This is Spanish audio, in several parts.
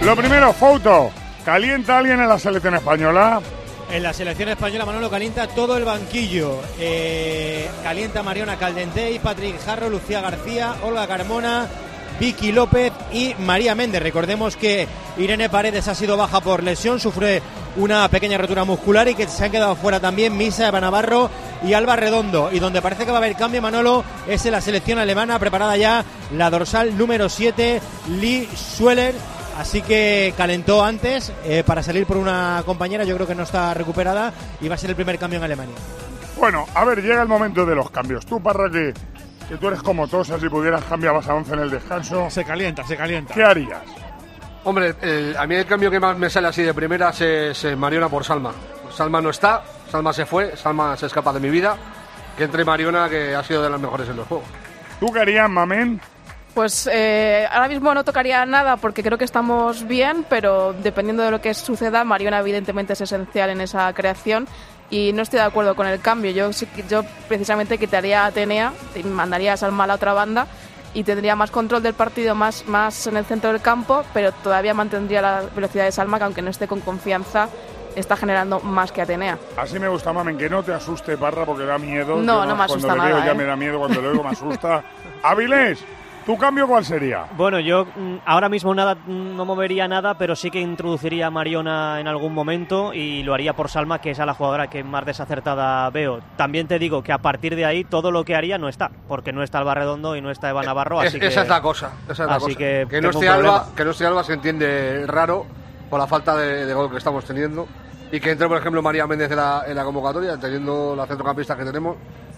Lo primero, Fouto, ¿calienta alguien en la selección española? En la selección española, Manolo, calienta todo el banquillo. Calienta Mariona Caldentey, Patrick Jarro, Lucía García, Olga Carmona, Vicky López y María Méndez. Recordemos que Irene Paredes ha sido baja por lesión, sufre una pequeña rotura muscular y que se han quedado fuera también Misa, Eva Navarro y Alba Redondo. Y donde parece que va a haber cambio, Manolo, es en la selección alemana, preparada ya la dorsal número 7, Lee Schweller. Así que calentó antes para salir por una compañera, yo creo que no está recuperada y va a ser el primer cambio en Alemania. Bueno, a ver, llega el momento de los cambios. Tú, Parra, que tú eres como Tosa, si pudieras cambiabas a 11 en el descanso. Se calienta. ¿Qué harías? Hombre, a mí el cambio que más me sale así de primeras es Mariona por Salma. Salma no está, Salma se fue, Salma se escapa de mi vida. Que entre Mariona, que ha sido de las mejores en los juegos. ¿Tú qué harías, Mamén? Pues ahora mismo no tocaría nada porque creo que estamos bien, pero dependiendo de lo que suceda, Mariona evidentemente es esencial en esa creación y no estoy de acuerdo con el cambio. Yo precisamente quitaría a Atenea, mandaría a Salma a la otra banda y tendría más control del partido, más en el centro del campo, pero todavía mantendría la velocidad de Salma, que aunque no esté con confianza, está generando más que Atenea. Así me gusta, Mamen, que no te asuste, Parra, porque da miedo. No me asusta nada. Cuando le veo ya me da miedo, cuando lo oigo me asusta. Avilés, ¿tu cambio cuál sería? Bueno, yo ahora mismo no movería nada, pero sí que introduciría a Mariona en algún momento y lo haría por Salma, que es a la jugadora que más desacertada veo. También te digo que a partir de ahí todo lo que haría no está, porque no está Alba Redondo y no está Eva Navarro. Esa es la cosa. Que no esté Alba se entiende raro por la falta de gol que estamos teniendo y que entre, por ejemplo, María Méndez en la convocatoria, teniendo la centrocampista que tenemos.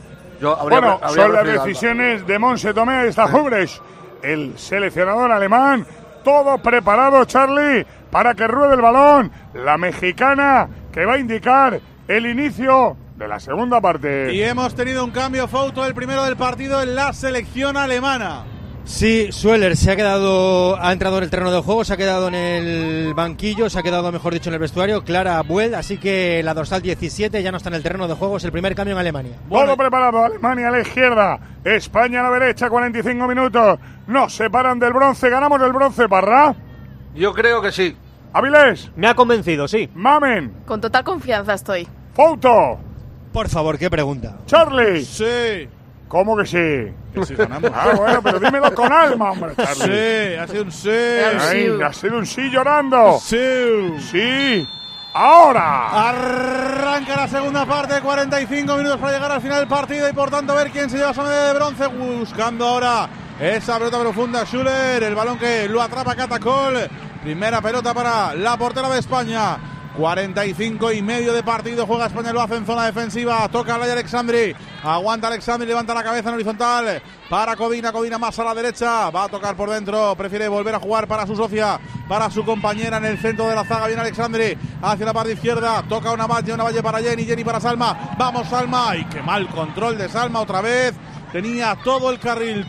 Son las decisiones de Monse Tomé y Stajubres, el seleccionador alemán. Todo preparado, Charlie, para que ruede el balón. La mexicana que va a indicar el inicio de la segunda parte. Y hemos tenido un cambio, Fouto, el primero del partido en la selección alemana. Sí, Schweller ha entrado en el terreno de juego, se ha quedado en el banquillo, se ha quedado, mejor dicho, en el vestuario, Clara Buell, así que la dorsal 17 ya no está en el terreno de juego, es el primer cambio en Alemania. Todo preparado, Alemania a la izquierda, España a la derecha, 45 minutos, nos separan del bronce, ganamos el bronce, Parra. Yo creo que sí. Avilés. Me ha convencido, sí. Mamen. Con total confianza estoy. Fouto. Por favor, ¿qué pregunta? Charlie. Sí. ¿Cómo que sí? Que sí ganamos. Bueno, pero dímelo con alma, hombre, Charlie. Sí, ha sido un sí. Ha sido un sí llorando. Sí. Sí. Ahora. Arranca la segunda parte, 45 minutos para llegar al final del partido y por tanto a ver quién se lleva esa medalla de bronce. Buscando ahora esa pelota profunda, Schüller. El balón que lo atrapa Catacol. Primera pelota para la portera de España. 45 y medio de partido, juega España, lo hace en zona defensiva, toca Laia Alexandri, aguanta Alexandri, levanta la cabeza en horizontal para Codina más a la derecha, va a tocar por dentro, prefiere volver a jugar para su socia, para su compañera en el centro de la zaga, viene Alexandri hacia la parte izquierda, toca una valle para Jenny para Salma, vamos Salma, y qué mal control de Salma otra vez. Tenía todo el carril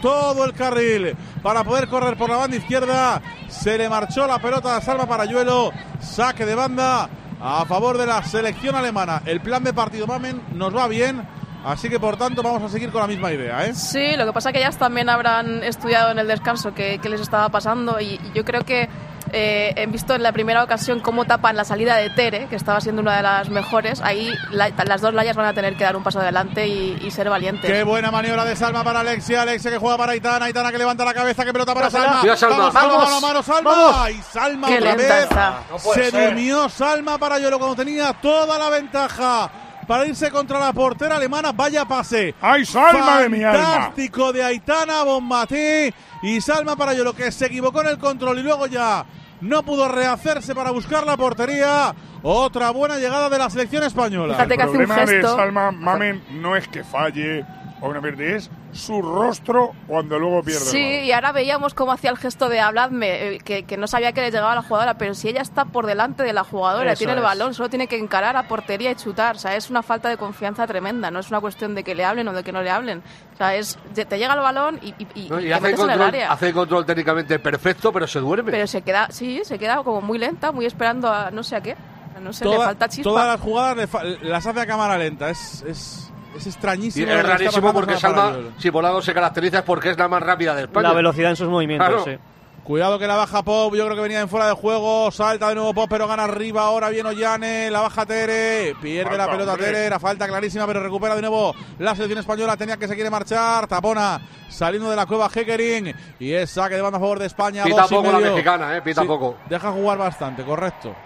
para poder correr por la banda izquierda. Se le marchó la pelota a Salma Parayuelo. Saque de banda a favor de la selección alemana. El plan de partido, Mamen, nos va bien. Así que, por tanto, vamos a seguir con la misma idea, ¿eh? Sí, lo que pasa es que ellas también habrán estudiado en el descanso qué les estaba pasando. Y yo creo que he visto en la primera ocasión cómo tapan la salida de Tere, que estaba siendo una de las mejores. Ahí las dos Layas van a tener que dar un paso adelante y ser valientes. Qué buena maniobra de Salma para Alexia que juega para Aitana que levanta la cabeza, que pelota para Salma. Vamos, mano, Salma. Y Salma qué otra vez. No se durmió Salma Parayuelo cuando tenía toda la ventaja para irse contra la portera alemana. Vaya pase. ¡Ay, Salma de mi alma! Fantástico de Aitana Bonmatí. Y Salma Parayuelo, que se equivocó en el control y luego ya no pudo rehacerse para buscar la portería. Otra buena llegada de la selección española. Fíjate que hace un El problema gesto. de Salma, Mamen, no es que falle o no pierde, es su rostro cuando luego pierde. Sí, y ahora veíamos cómo hacía el gesto de habladme, que no sabía que le llegaba a la jugadora, pero si ella está por delante de la jugadora, Eso tiene el es. balón, solo tiene que encarar a portería y chutar. O sea, es una falta de confianza tremenda, no es una cuestión de que le hablen o de que no le hablen. O sea, te llega el balón y te hace metes en el área. Hace el control técnicamente perfecto, pero se duerme. Pero se queda como muy lenta, muy esperando a no sé a qué. No sé, le falta chispa. Todas las jugadas las hace a cámara lenta, es extrañísimo. Y es rarísimo porque Salma, si por lado se caracteriza, es porque es la más rápida de España. La velocidad en sus movimientos, claro. sí. Cuidado que la baja Pop, yo creo que venía en fuera de juego, salta de nuevo Pop, pero gana arriba, ahora viene Ollane, la baja Tere, pierde falta, la pelota hombre. Tere, era falta clarísima, pero recupera de nuevo la selección española, tenía que se quiere marchar, tapona, saliendo de la cueva Hekering, y es saque de banda a favor de España. Pita poco la mexicana, pita sí, poco. Deja jugar bastante, correcto.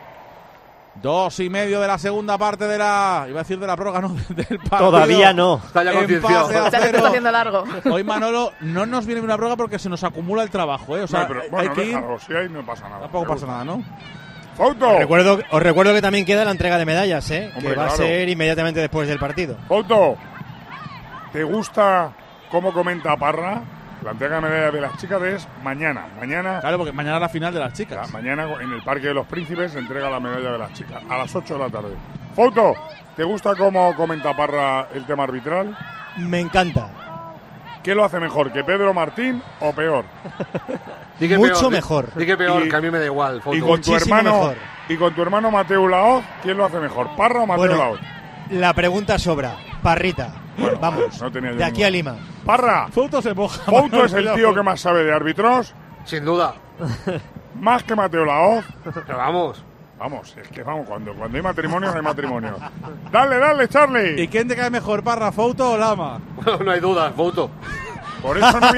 2:30 de la segunda parte de la... Iba a decir de la prórroga, no, del partido. Todavía no. Está ya concienciado. Ya se está haciendo largo. Hoy, Manolo, no nos viene una prórroga porque se nos acumula el trabajo, ¿eh? O sea, no, pero, bueno, hay que ir... si hay, no pasa nada. Tampoco pasa nada, ¿no? ¡Fouto! Os recuerdo que también queda la entrega de medallas, Hombre, que va a ser inmediatamente después del partido. Fouto, ¿te gusta cómo comenta Parra? La entrega de medallas de las chicas es mañana. Claro, porque mañana es la final de las chicas. Mañana en el Parque de los Príncipes se entrega la medalla de las chicas a las 8 de la tarde. Fouto, ¿te gusta cómo comenta Parra el tema arbitral? Me encanta. ¿Qué lo hace mejor, que Pedro Martín o peor? Mucho mejor. Di que peor, que a mí me da igual. Y con tu hermano Mateu Laoz, ¿quién lo hace mejor, Parra o Mateu Laoz? La pregunta sobra. Parrita. Bueno, vamos, no tenía de aquí a Lima. Parra. Fouto se moja. Fouto es el tío que más sabe de árbitros. Sin duda. Más que Mateu Laoz. Pero vamos. Vamos, es que vamos, cuando hay matrimonio, no hay matrimonio. Dale, Charlie. ¿Y quién te cae mejor, Parra, Fouto o Lama? No hay duda, Fouto. Por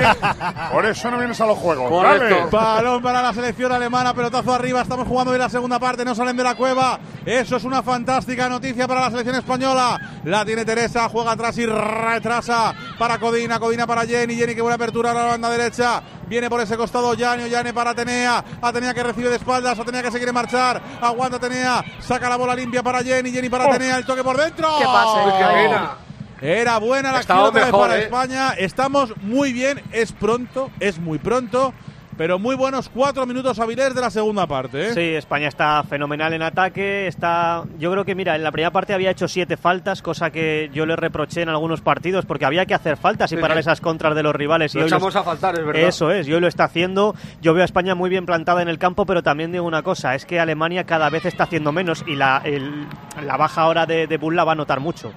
eso no vienes a los juegos. Correcto. Dale. Balón para la selección alemana, pelotazo arriba, estamos jugando bien la segunda parte, no salen de la cueva. Eso es una fantástica noticia para la selección española. La tiene Teresa, juega atrás y retrasa para Codina para Jenny que buena apertura a la banda derecha. Viene por ese costado Ollane para Atenea que recibe de espaldas, Atenea que se quiere marchar, aguanta Atenea, saca la bola limpia para Jenny para Atenea, el toque por dentro. ¡Qué pase! ¡Qué pena! Era buena la acción para España. Estamos muy bien, es muy pronto, pero muy buenos 4 minutos hábiles de la segunda parte, ¿eh? Sí, España está fenomenal en ataque. Yo creo que, mira, en la primera parte había hecho 7 faltas, cosa que yo le reproché en algunos partidos, porque había que hacer faltas y parar esas contras de los rivales. Lo echamos a faltar, es verdad. Eso es, y hoy lo está haciendo. Yo veo a España muy bien plantada en el campo, pero también digo una cosa, es que Alemania cada vez está haciendo menos y la baja ahora de Bull la va a notar mucho.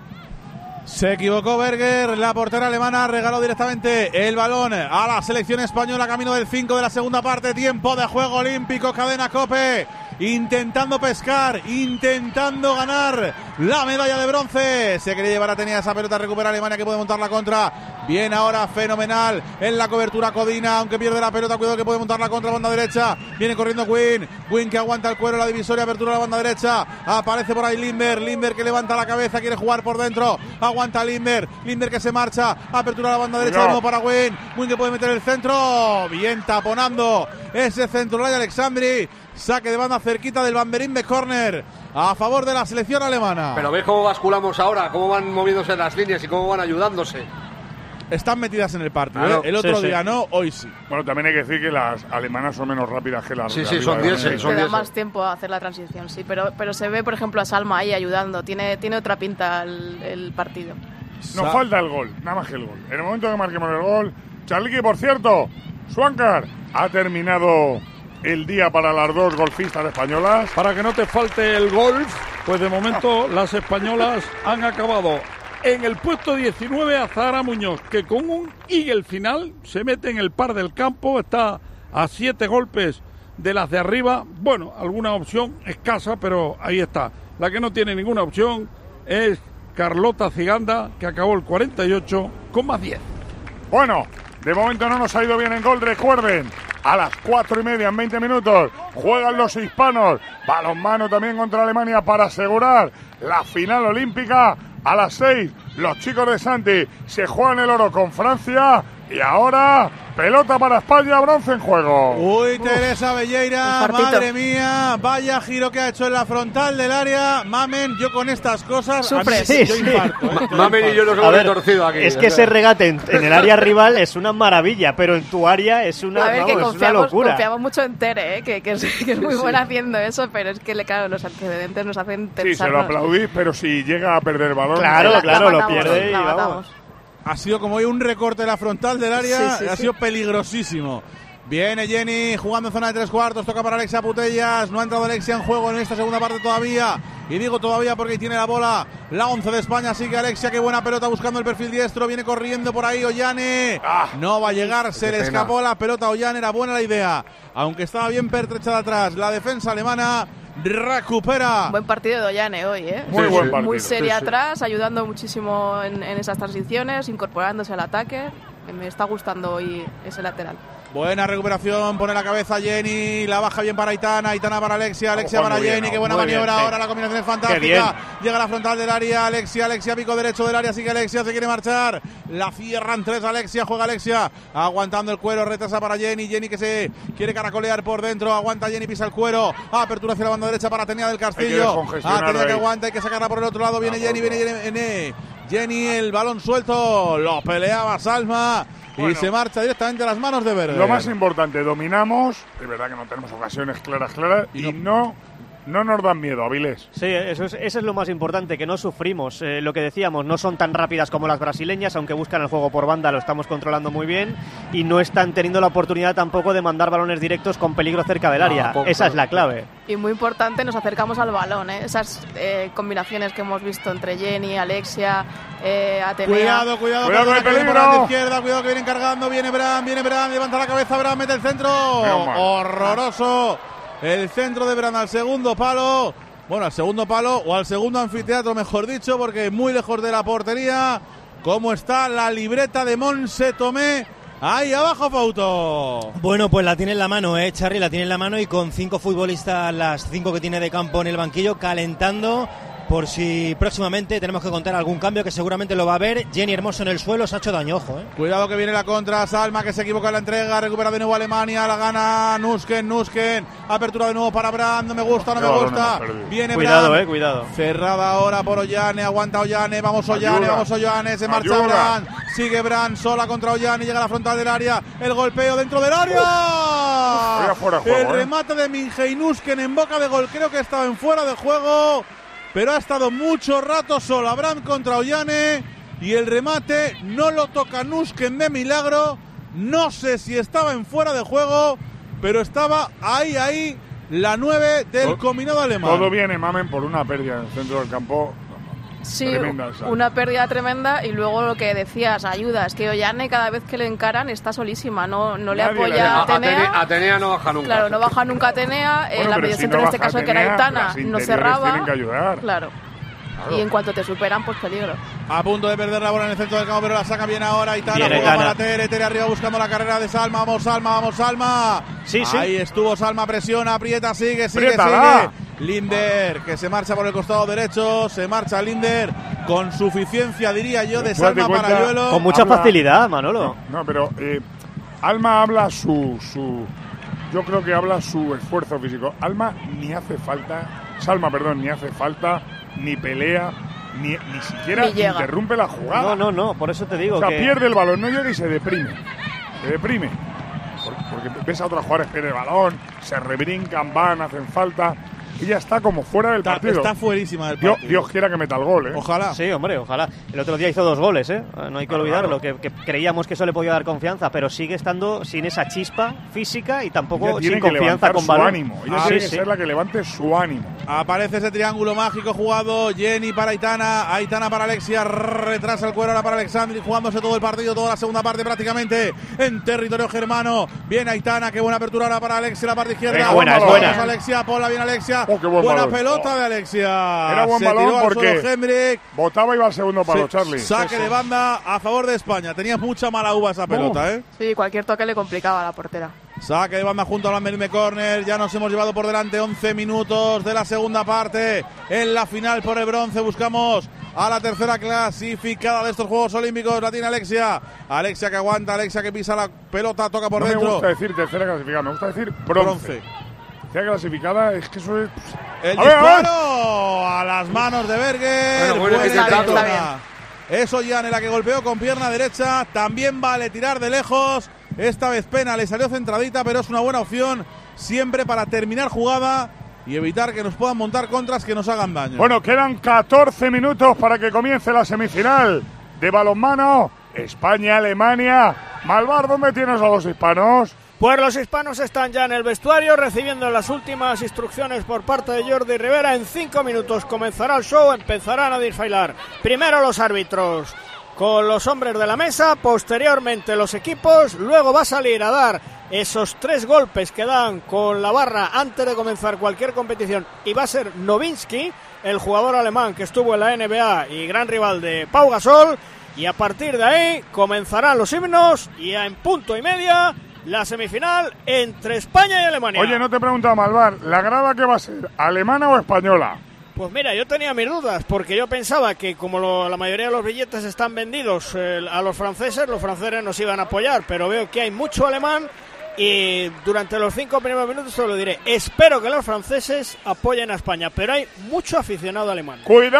Se equivocó Berger, la portera alemana regaló directamente el balón a la selección española, camino del 5 de la segunda parte, tiempo de juego olímpico, cadena COPE, intentando pescar, intentando ganar la medalla de bronce. Se quería llevar a Atenea esa pelota, recupera Alemania que puede montar la contra. Bien ahora, fenomenal en la cobertura Codina, aunque pierde la pelota, cuidado que puede montar la contra, banda derecha. Viene corriendo Wynn que aguanta el cuero, la divisoria, apertura a la banda derecha. Aparece por ahí Lindberg que levanta la cabeza, quiere jugar por dentro. Aguanta Lindberg que se marcha, apertura a la banda derecha de nuevo para Wynn que puede meter el centro. Bien taponando ese centro Laia Alexandri. Saque de banda cerquita del banderín de córner a favor de la selección alemana. Pero ves cómo basculamos ahora, cómo van moviéndose las líneas y cómo van ayudándose. Están metidas en el partido, claro. El otro día no, hoy sí. Bueno, también hay que decir que las alemanas son menos rápidas que las Sí, son 10. Te da más tiempo a hacer la transición, sí. Pero se ve, por ejemplo, a Salma ahí ayudando. Tiene otra pinta el partido. Nos falta el gol, nada más que el gol. En el momento que marquemos el gol, Charlique, por cierto, Swankar ha terminado el día para las dos golfistas españolas. Para que no te falte el golf, pues de momento las españolas han acabado en el puesto 19 a Zahara Muñoz, que con un eagle final se mete en el par del campo, está a 7 golpes de las de arriba. Bueno, alguna opción escasa, pero ahí está. La que no tiene ninguna opción es Carlota Ciganda, que acabó el 48,10. Bueno, de momento no nos ha ido bien en gol, recuerden. A las 4:30 en 20 minutos juegan los hispanos. Balonmano también contra Alemania para asegurar la final olímpica. A las 6 los chicos de Santi se juegan el oro con Francia. Y ahora, pelota para España, bronce en juego. Uy, Teresa Belleira, madre mía, vaya giro que ha hecho en la frontal del área. Mamen, yo con estas cosas yo infarto. Mamen y yo nos hemos retorcido aquí. Es que ese regate en el área rival es una maravilla, pero en tu área es una locura. Confiamos mucho en Tere, que es muy buena haciendo eso, pero es que claro, los antecedentes nos hacen tensarnos. Sí, se lo aplaudís, pero si llega a perder el balón... Claro, lo pierde y vamos. Ha sido como hoy un recorte de la frontal del área, ha sido peligrosísimo. Viene Jenny jugando en zona de 3 cuartos, toca para Alexia Putellas, no ha entrado Alexia en juego en esta segunda parte todavía. Y digo todavía porque ahí tiene la bola la 11 de España. Sigue Alexia, qué buena pelota buscando el perfil diestro. Viene corriendo por ahí Ollane. No va a llegar, se le escapó la pelota a Ollane. Era buena la idea, aunque estaba bien pertrechada atrás. La defensa alemana recupera. Buen partido de Ollane hoy, ¿eh? Muy buen partido. Muy seria atrás, ayudando muchísimo en esas transiciones, incorporándose al ataque. Me está gustando hoy ese lateral. Buena recuperación, pone la cabeza Jenny, la baja bien para Aitana, Aitana para Alexia para Jenny, qué buena maniobra ahora, la combinación es fantástica, llega a la frontal del área, Alexia, pico derecho del área, sigue Alexia, se quiere marchar, la cierran 3 Alexia, juega Alexia, aguantando el cuero, retrasa para Jenny que se quiere caracolear por dentro, aguanta Jenny, pisa el cuero, apertura hacia la banda derecha para Atenea del Castillo, Atenea que aguanta, hay que sacarla por el otro lado, viene Jenny, el balón suelto, lo peleaba Salma. Bueno, y se marcha directamente a las manos de Verde. Lo más importante, dominamos. Es verdad que no tenemos ocasiones claras. Y no nos dan miedo, Avilés. Sí, eso es lo más importante, que no sufrimos. Lo que decíamos, no son tan rápidas como las brasileñas, aunque buscan el juego por banda, lo estamos controlando muy bien. Y no están teniendo la oportunidad tampoco de mandar balones directos con peligro cerca del área. Esa es la clave. Y muy importante, nos acercamos al balón, ¿eh? Esas combinaciones que hemos visto entre Jenny, Alexia, Atenea. Cuidado con el peligro. Por la izquierda, cuidado que vienen cargando, viene Bran, levanta la cabeza, Bran mete el centro. Horroroso. El centro de Bran al segundo palo. Bueno, al segundo palo o al segundo anfiteatro, mejor dicho, porque muy lejos de la portería. ¿Cómo está la libreta de Monse Tomé? Ahí abajo, Fauto. Bueno, pues la tiene en la mano, Charly, la tiene en la mano y con 5 futbolistas, las 5 que tiene de campo en el banquillo, calentando por si próximamente tenemos que contar algún cambio, que seguramente lo va a haber. Jenny Hermoso en el suelo, se ha hecho daño, ojo. Cuidado que viene la contra, Salma que se equivoca en la entrega, recupera de nuevo Alemania, la gana Nusken, apertura de nuevo para Brand, no me gusta. Viene cuidado, Brand, cuidado. Cerrada ahora por Ollane, aguanta Ollane, vamos Ollane, se marcha Brand, sigue Brand, sola contra Ollane, llega a la frontal del área, el golpeo dentro del área, el remate de Minge y Nusken en boca de gol, creo que estaba en fuera de juego. Pero ha estado mucho rato sola Brand contra Ollane y el remate no lo toca Nusken de milagro. No sé si estaba en fuera de juego, pero estaba ahí la 9 del combinado alemán. Todo viene, Mamen, por una pérdida en el centro del campo. Sí, una pérdida tremenda y luego lo que decías, ayuda, es que Ollane cada vez que le encaran está solísima, no le apoya a Atenea. Atenea no baja nunca. Claro, no baja nunca Atenea, la mediación en este caso de que era Aitana no cerraba. Tienen que ayudar. Claro. Y en cuanto te superan, pues peligro. A punto de perder la bola en el centro del campo, pero la saca bien ahora Aitana, juega para Tere arriba buscando la carrera de Salma, vamos Salma. Sí. Ahí estuvo Salma, presiona, aprieta, sigue. Linder, que se marcha por el costado derecho, se marcha Linder con suficiencia, diría yo, de Salma Parayuelo. Con mucha facilidad, Manolo. No, pero Alma habla yo creo que habla su esfuerzo físico. Salma ni hace falta, ni pelea, ni siquiera interrumpe la jugada. No, por eso te digo. O sea, pierde el balón, no llega y se deprime. Porque ves a otros jugadores pierde el balón, se rebrincan, hacen falta. Ella está como fuera del partido. Está fuerísima del partido. Dios quiera que meta el gol, Ojalá. Sí, hombre, ojalá. El otro día hizo 2 goles, No hay que olvidarlo, que creíamos que eso le podía dar confianza, pero sigue estando sin esa chispa física y tampoco sin confianza con balón. Ánimo. Ella tiene que ser la que levante su ánimo. Aparece ese triángulo mágico jugado, Jenny para Aitana para Alexia, retrasa el cuero ahora para Alexandri, jugándose todo el partido, toda la segunda parte prácticamente en territorio germano. Viene Aitana, qué buena apertura ahora para Alexia, la parte izquierda. Buena. Alexia, Pola, bien Alexia. Buena pelota de Alexia. Era buen balón porque botaba y iba al segundo palo, Charly. Saque de banda a favor de España. Tenía mucha mala uva esa pelota, Sí, cualquier toque le complicaba a la portera. Saque de banda junto a la Merime Corner. Ya nos hemos llevado por delante 11 minutos de la segunda parte. En la final por el bronce buscamos a la tercera clasificada de estos Juegos Olímpicos. La tiene Alexia. Alexia que aguanta, Alexia que pisa la pelota, toca por dentro. No me gusta decir tercera clasificada, me gusta decir bronce. Clasificada, es que eso es... El disparo a las manos de Berger. Es Ollane la que golpeó con pierna derecha. También vale tirar de lejos. Esta vez Pena le salió centradita, pero es una buena opción siempre para terminar jugada y evitar que nos puedan montar contras que nos hagan daño. Bueno, quedan 14 minutos para que comience la semifinal de balonmano. España-Alemania. Malvar, ¿dónde tienes a los hispanos? Pues los hispanos están ya en el vestuario recibiendo las últimas instrucciones por parte de Jordi Rivera. En 5 minutos comenzará el show, empezarán a desfilar primero los árbitros con los hombres de la mesa, posteriormente los equipos, luego va a salir a dar esos 3 golpes que dan con la barra antes de comenzar cualquier competición, y va a ser Nowinski, el jugador alemán que estuvo en la NBA y gran rival de Pau Gasol, y a partir de ahí comenzarán los himnos y en 1:30 la semifinal entre España y Alemania. Oye, no te he preguntado, Malvar, ¿la grada qué va a ser? ¿Alemana o española? Pues mira, yo tenía mis dudas, porque yo pensaba que como la mayoría de los billetes están vendidos a los franceses nos iban a apoyar, pero veo que hay mucho alemán y durante los 5 primeros minutos te lo diré. Espero que los franceses apoyen a España, pero hay mucho aficionado alemán.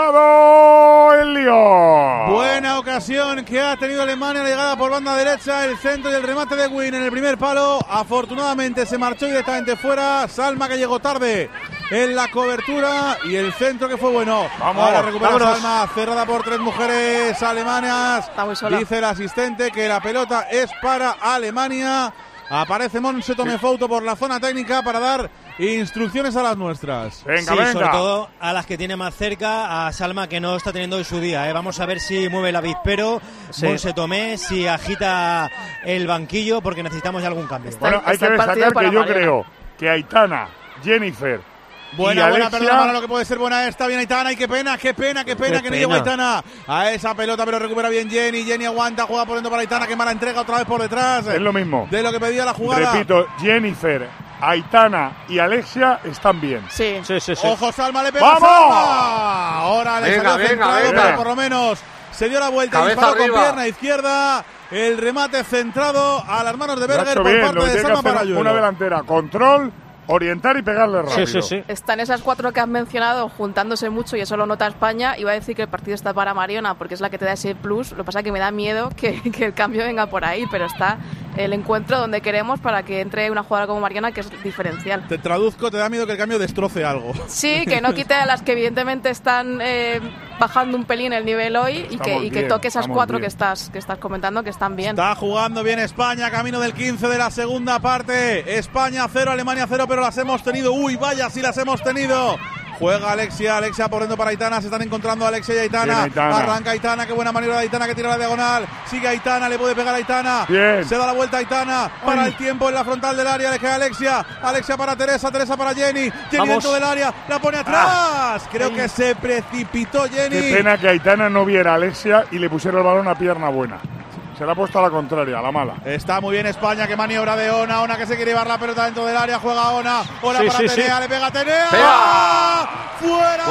¡Cuidado el lío! Buena ocasión que ha tenido Alemania, la llegada por banda derecha, el centro y el remate de Wynn en el primer palo. Afortunadamente se marchó directamente fuera. Salma, que llegó tarde en la cobertura, y el centro que fue bueno. Vamos, ahora recupera vámonos. Salma, cerrada por 3 mujeres alemanas. Está muy sola. Dice el asistente que la pelota es para Alemania. Aparece Monse Tomefouto por la zona técnica para dar instrucciones a las nuestras. Venga, sí, venga. sobre todo a las que tiene más cerca, a Salma, que no está teniendo hoy su día. Vamos a ver si mueve el avispero, Sí. Monse Tomé, si agita el banquillo, porque necesitamos ya algún cambio. Está- Bueno, hay que el partido destacar para que yo Mariona. creo que Aitana, Jennifer Buena, y buena, Alexia, perdona, para lo que puede ser buena. Está bien Aitana, y qué pena que no llegó Aitana a esa pelota, pero recupera bien Jenny aguanta, juega por dentro para Aitana, que mala entrega otra vez por detrás. es lo mismo. De lo que pedía la jugada. Repito, Jennifer, Aitana y Alexia están bien. Sí. Sí, sí, sí. Ojo, Salma, le pega. ¡Vamos! Salma. Ahora le Venga, salió venga, centrado, venga. pero por lo menos se dio la vuelta y Cabeza disparó con arriba. pierna izquierda. El remate centrado a las manos de Lo ha Berger hecho por bien, parte lo que de tiene que Salma hacer Parayuelo. una delantera, control, orientar y pegarle rápido. Sí, sí, sí. Están esas 4 que has mencionado juntándose mucho, y eso lo nota España. Iba a decir que el partido está para Mariona porque es la que te da ese plus. Lo que pasa es que me da miedo que el cambio venga por ahí, pero está el encuentro donde queremos para que entre una jugadora como Mariona, que es diferencial. Te traduzco, te da miedo que el cambio destroce algo. Sí, que no quite a las que evidentemente están bajando un pelín el nivel hoy, y Estamos que bien, toque esas estamos 4 bien. que estás comentando, que están bien. Está jugando bien España, camino del 15 de la segunda parte. España 0, Alemania 0, pero las hemos tenido. Uy, vaya, sí las hemos tenido. Juega Alexia por dentro para Aitana, se están encontrando Alexia y Aitana. Bien, Aitana. Arranca Aitana, qué buena maniobra de Aitana, que tira la diagonal. Sigue Aitana, le puede pegar a Aitana. Bien. Se da la vuelta a Aitana, para el tiempo en la frontal del área, le queda Alexia para Teresa para Jenny. Jenny Vamos. dentro del área, la pone atrás. Creo que se precipitó Jenny. Qué pena que Aitana no viera a Alexia y le pusiera el balón a pierna buena. Se la ha puesto a la contraria, a la mala. Está muy bien España, que maniobra de Ona que se quiere llevar la pelota dentro del área, juega Ona Sí, para sí, Tenea, sí. le pega Tenea. Pega. ¡Fuera!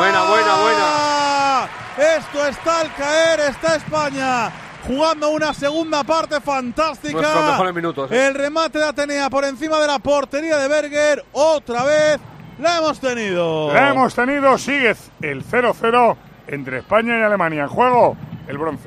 Buena. Esto está al caer, está España jugando una segunda parte fantástica. Nuestros mejores minutos, ¿eh? El remate de Atenea por encima de la portería de Berger, otra vez la hemos tenido. La hemos tenido, sigue el 0-0 entre España y Alemania. En juego, el bronce.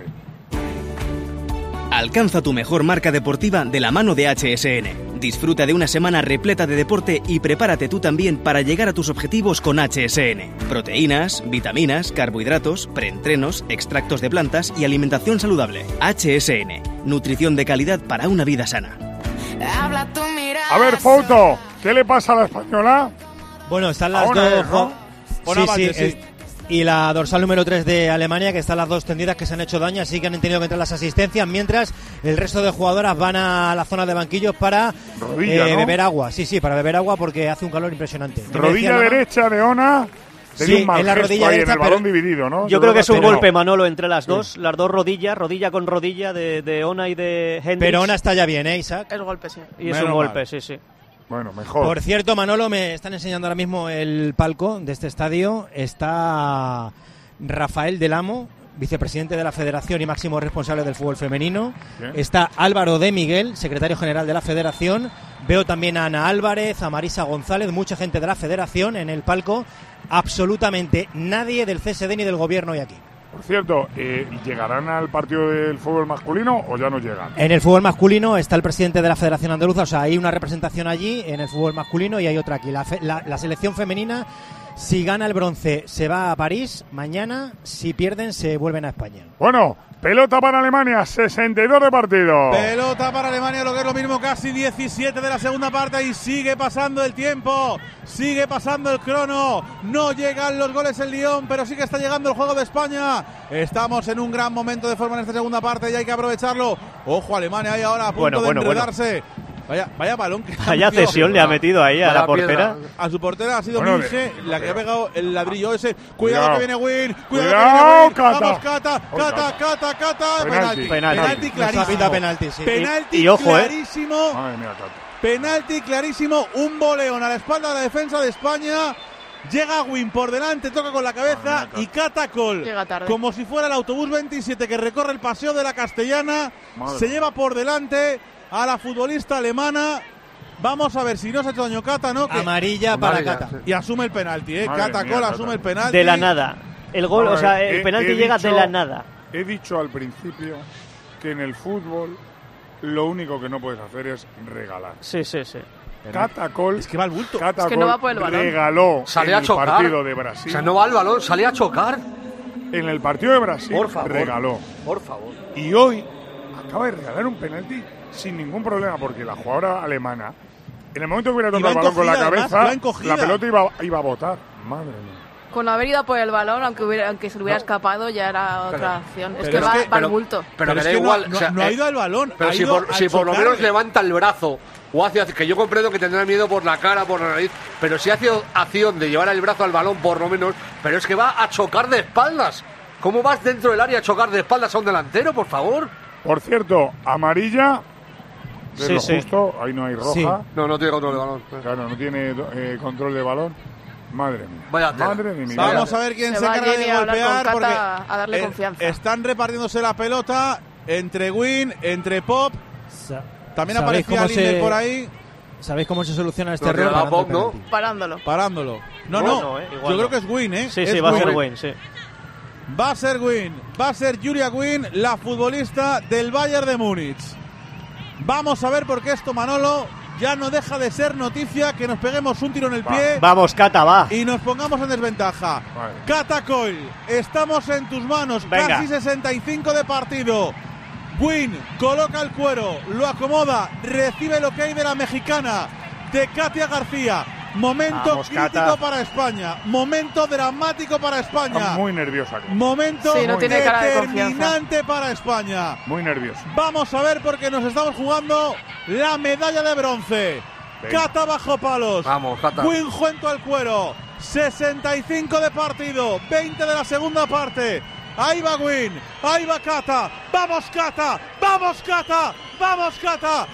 Alcanza tu mejor marca deportiva de la mano de HSN. Disfruta de una semana repleta de deporte y prepárate tú también para llegar a tus objetivos con HSN. Proteínas, vitaminas, carbohidratos, preentrenos, extractos de plantas y alimentación saludable. HSN. Nutrición de calidad para una vida sana. A ver, Fouto, ¿qué le pasa a la española? Bueno, están las Ahora dos. es, ¿no? Ona Sí, Valle, sí, sí. y la dorsal número 3 de Alemania, que están las dos tendidas, que se han hecho daño, así que han tenido que entrar las asistencias, mientras el resto de jugadoras van a la zona de banquillos para Rodilla, ¿no? beber agua. Sí, para beber agua, porque hace un calor impresionante. ¿Qué me decía Rodilla Lama? derecha de Ona. Tenía Sí, un mal en la gesto rodilla ahí derecha, en el pero balón dividido, ¿no? Yo creo que es un pero golpe, no. Manolo, entre las dos rodillas, rodilla con rodilla de Ona y de Hendricks. Pero Ona está ya bien, Isaac. El golpe, sí. Y es Menos un golpe, mal. sí, sí. Bueno, mejor. Por cierto, Manolo, me están enseñando ahora mismo el palco de este estadio. Está Rafael Del Amo, vicepresidente de la Federación y máximo responsable del fútbol femenino. Bien. Está Álvaro de Miguel, secretario general de la Federación. Veo también a Ana Álvarez, a Marisa González, mucha gente de la Federación en el palco. Absolutamente nadie del CSD ni del gobierno hoy aquí. Por cierto, ¿llegarán al partido del fútbol masculino o ya no llegan? En el fútbol masculino está el presidente de la Federación Andaluza, o sea, hay una representación allí en el fútbol masculino y hay otra aquí. La selección femenina Si gana el bronce, se va a París. Mañana, si pierden, se vuelven a España. Bueno, pelota para Alemania, 62 de partido. Pelota para Alemania, lo que es lo mismo, casi 17 de la segunda parte y sigue pasando el tiempo, sigue pasando el crono. No llegan los goles en Lyon, pero sí que está llegando el juego de España. Estamos en un gran momento de forma en esta segunda parte y hay que aprovecharlo. Ojo, Alemania ahí ahora a punto de enredarse. Vaya balón que vaya cesión le ha metido ahí a la portera. A su portera ha sido Milse la que ha pegado el ladrillo ese. Cuidado que viene Win. Cuidado, Cata. Vamos, Cata. Penalti clarísimo. Penalti y ojo, clarísimo. Madre mía, Cata. Penalti clarísimo. Un boleón a la espalda de la defensa de España. Llega Win por delante, toca con la cabeza y Cata Col, como si fuera el autobús 27 que recorre el paseo de la Castellana, se lleva por delante a la futbolista alemana. Vamos a ver si no se ha hecho daño Cata, ¿no? Que amarilla para Cata. Y asume el penalti, Cata Col asume el penalti. De la nada. El gol, o sea, el penalti llega de la nada. He dicho al principio que en el fútbol lo único que no puedes hacer es regalar. Sí. Cata Col, es que va al bulto. Es que no va por el balón. Regaló sale en a chocar. El partido de Brasil. O sea, no va al balón, sale a chocar. En el partido de Brasil por favor, regaló. Por favor. Y hoy acaba de regalar un penalti sin ningún problema, porque la jugadora alemana, en el momento que hubiera tocado el balón con la cabeza, la pelota iba a botar. Madre mía. Con haber ido por el balón, aunque se le hubiera escapado, ya era otra acción. Es que va al bulto. Pero que da igual. No ha ido al balón. Pero si por lo menos levanta el brazo o hace, que yo comprendo que tendrá miedo por la cara, por la nariz, pero si hace acción de llevar el brazo al balón por lo menos, pero es que va a chocar de espaldas. ¿Cómo vas dentro del área a chocar de espaldas a un delantero, por favor? Por cierto, amarilla. De lo justo, ahí no hay roja. Sí. No tiene control de balón. Claro, no tiene control de balón. Madre mía. Madre mía. Vamos a ver quién se encarga de golpear, porque a darle confianza. Están repartiéndose la pelota entre Win, entre Pop. También aparecía Lindner por ahí. ¿Sabéis cómo se soluciona este error? Parándolo. No, yo creo que es Win, ¿eh? Sí, va a ser Win, sí. Va a ser Win, va a ser Julia Win, la futbolista del Bayern de Múnich. Vamos a ver, porque esto, Manolo, ya no deja de ser noticia que nos peguemos un tiro en el pie. Vamos, Cata, va. Y nos pongamos en desventaja. Vale. Cata Coll, estamos en tus manos. Venga. Casi 65 de partido. Win coloca el cuero, lo acomoda, recibe el ok de la mexicana, de Katia García. Momento crítico para España, momento dramático para España. Está muy nerviosa. Momento determinante para España. Muy nervioso. Vamos a ver, porque nos estamos jugando la medalla de bronce. Cata bajo palos. Vamos, Cata. Win junto al cuero. 65 de partido, 20 de la segunda parte. Ahí va Win, ahí va Cata. ¡Vamos, Cata! ¡Vamos, Cata! ¡Vamos, Cata!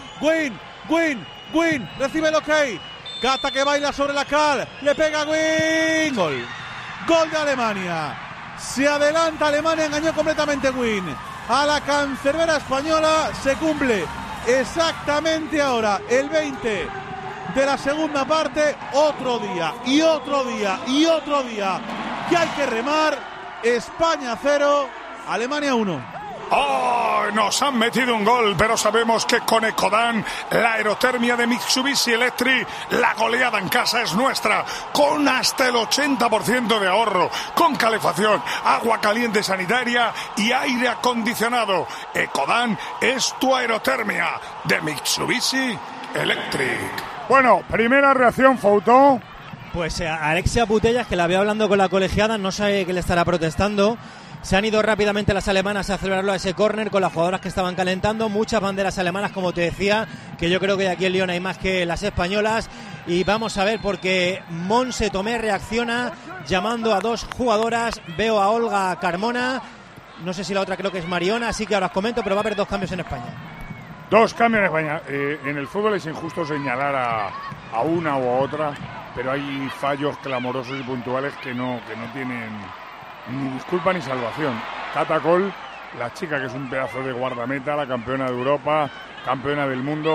Win, recibe el ok. Cata que baila sobre la cal, le pega Win. Gol de Alemania. Se adelanta Alemania, engañó completamente Win. A la cancerbera española. Se cumple exactamente ahora el 20 de la segunda parte. Otro día que hay que remar. España 0, Alemania 1. ¡Oh! Nos han metido un gol, pero sabemos que con Ecodan, la aerotermia de Mitsubishi Electric, la goleada en casa es nuestra, con hasta el 80% de ahorro, con calefacción, agua caliente sanitaria y aire acondicionado. Ecodan es tu aerotermia de Mitsubishi Electric. Bueno, primera reacción, Foutó. Pues Alexia Putellas, que la veo hablando con la colegiada, no sabe que le estará protestando. Se han ido rápidamente las alemanas a celebrarlo a ese córner con las jugadoras que estaban calentando. Muchas banderas alemanas, como te decía, que yo creo que aquí en Lyon hay más que las españolas. Y vamos a ver, porque Monse Tomé reacciona llamando a dos jugadoras. Veo a Olga Carmona, no sé si la otra creo que es Mariona, así que ahora os comento, pero va a haber dos cambios en España. Dos cambios en España. En el fútbol es injusto señalar a una u a otra, pero hay fallos clamorosos y puntuales que no tienen ni disculpa ni salvación. Cata Coll, la chica que es un pedazo de guardameta, la campeona de Europa, campeona del mundo,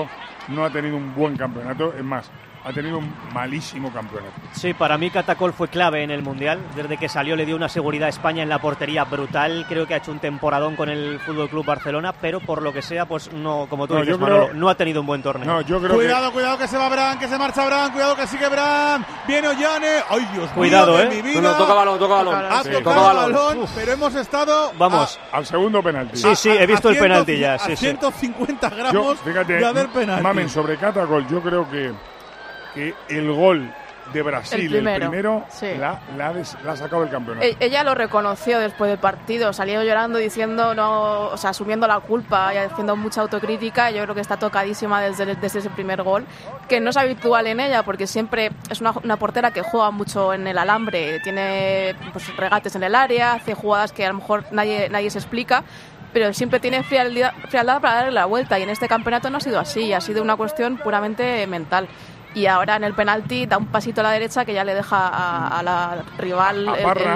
no ha tenido un buen campeonato, es más, ha tenido un malísimo campeonato. Sí, para mí Catacol fue clave en el Mundial. Desde que salió le dio una seguridad a España en la portería brutal. Creo que ha hecho un temporadón con el FC Barcelona, pero por lo que sea, pues no, como tú dices, Manolo, no ha tenido un buen torneo. No, yo creo cuidado que se va Bran, que se marcha Bran, cuidado que sigue Bran. Viene Ollane. ¡Ay, Dios cuidado, mío, de mi vida! No, toca balón. Ha tocado balón, pero hemos estado... Vamos. Al segundo penalti. Sí, he visto el penalti ya. Sí, 150 gramos de haber penalti. Mamen, sobre Catacol, yo creo que el gol de Brasil, el primero sí. la ha sacado del campeonato. Ella lo reconoció después del partido, salió llorando diciendo, asumiendo la culpa y haciendo mucha autocrítica. Yo creo que está tocadísima desde ese primer gol, que no es habitual en ella porque siempre es una portera que juega mucho en el alambre, tiene pues, regates en el área, hace jugadas que a lo mejor nadie se explica, pero siempre tiene frialdad para darle la vuelta, y en este campeonato no ha sido así, ha sido una cuestión puramente mental. Y ahora en el penalti da un pasito a la derecha que ya le deja a la rival.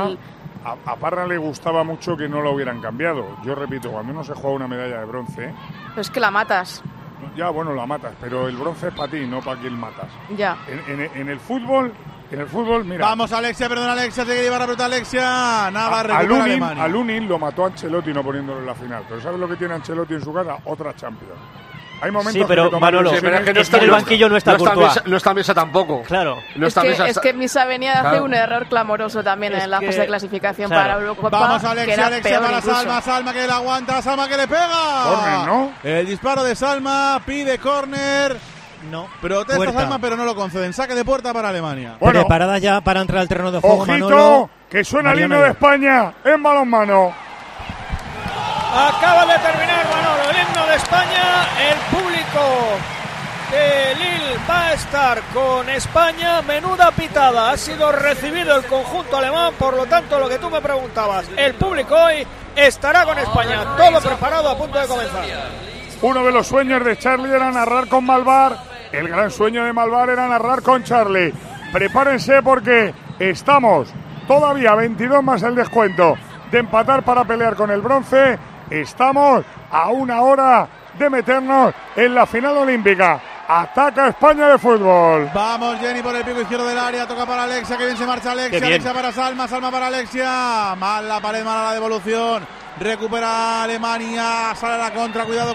A Parra le gustaba mucho que no la hubieran cambiado. Yo repito, cuando uno se juega una medalla de bronce... Pero es que la matas. Ya, bueno, la matas, pero el bronce es para ti, no para quien matas. Ya. En el fútbol, mira... Vamos, Alexia, se quiere llevar a pelota Alexia. Nada, recupera Alemania. A Lunin lo mató Ancelotti no poniéndolo en la final. Pero ¿sabes lo que tiene Ancelotti en su casa? Otra Champions. Hay momentos sí, pero Manolo, pero es que no está, en el banquillo no está Courtois. No está Mesa tampoco. Claro. Es que Misa venía de hacer un error clamoroso también en la fase de clasificación para la Eurocopa. Vamos, Alexia para Salma que le aguanta, Salma que le pega. Córner, ¿no? El disparo de Salma, pide córner. No. Protesta puerta. Salma, pero no lo conceden. Saque de puerta para Alemania. Bueno, preparada ya para entrar al terreno de juego, ojito, Manolo. Que suena el himno de España en balonmano. Acaba de terminar, Manolo, el himno de España. El público de Lille va a estar con España. Menuda pitada ha sido recibido el conjunto alemán. Por lo tanto, lo que tú me preguntabas, el público hoy estará con España. Todo preparado, a punto de comenzar. Uno de los sueños de Charlie era narrar con Malvar. El gran sueño de Malvar era narrar con Charlie. Prepárense porque estamos todavía 22 más el descuento de empatar para pelear con el bronce. Estamos a una hora de meternos en la final olímpica. Ataca España de fútbol. Vamos, Jenny, por el pico izquierdo del área. Toca para Alexia, que bien se marcha Alexia. Alexia para Salma, Salma para Alexia. Mal la pared, mala la devolución. Recupera Alemania, sale a la contra. Cuidado.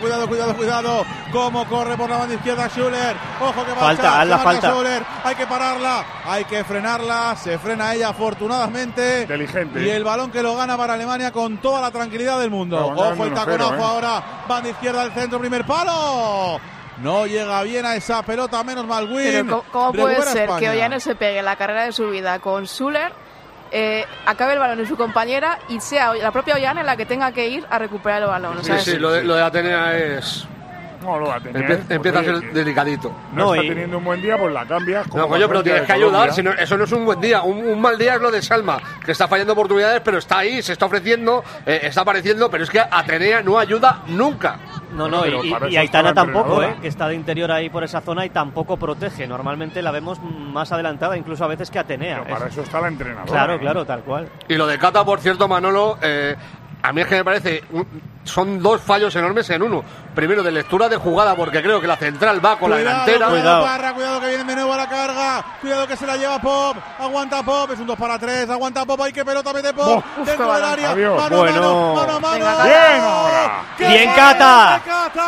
Cómo corre por la banda izquierda Schuller. Ojo que falta. Schuller. Hay que pararla, hay que frenarla. Se frena ella afortunadamente. Inteligente. Y el balón que lo gana para Alemania con toda la tranquilidad del mundo. Ojo el taconazo ahora. Banda izquierda del centro, primer palo. No llega bien a esa pelota, menos mal Win. Pero ¿cómo puede ser que Ollane se pegue la carrera de su vida con Schuller, acabe el balón en su compañera y sea la propia Ollane la que tenga que ir a recuperar el balón? Sí, lo de Atenea es... No, lo Atenea empieza a ser delicadito. No está teniendo un buen día, pues la cambias. No, coño, pero tienes que ayudar. Si no, eso no es un buen día. Un mal día es lo de Salma, que está fallando oportunidades, pero está ahí, se está ofreciendo, está apareciendo, pero es que Atenea no ayuda nunca. No, y Aitana tampoco, que está de interior ahí por esa zona y tampoco protege. Normalmente la vemos más adelantada, incluso a veces que Atenea. Pero para eso está la entrenadora. Claro, tal cual. Y lo de Cata, por cierto, Manolo, a mí es que me parece, son dos fallos enormes en uno. Primero, de lectura de jugada, porque creo que la central va con la delantera. Cuidado que viene de nuevo a la carga. Cuidado que se la lleva Pop. Aguanta Pop, es un 2-3. Aguanta Pop, hay que pelota, mete Pop. Dentro del área. Mano a mano. Bien ahora. Bien, Cata.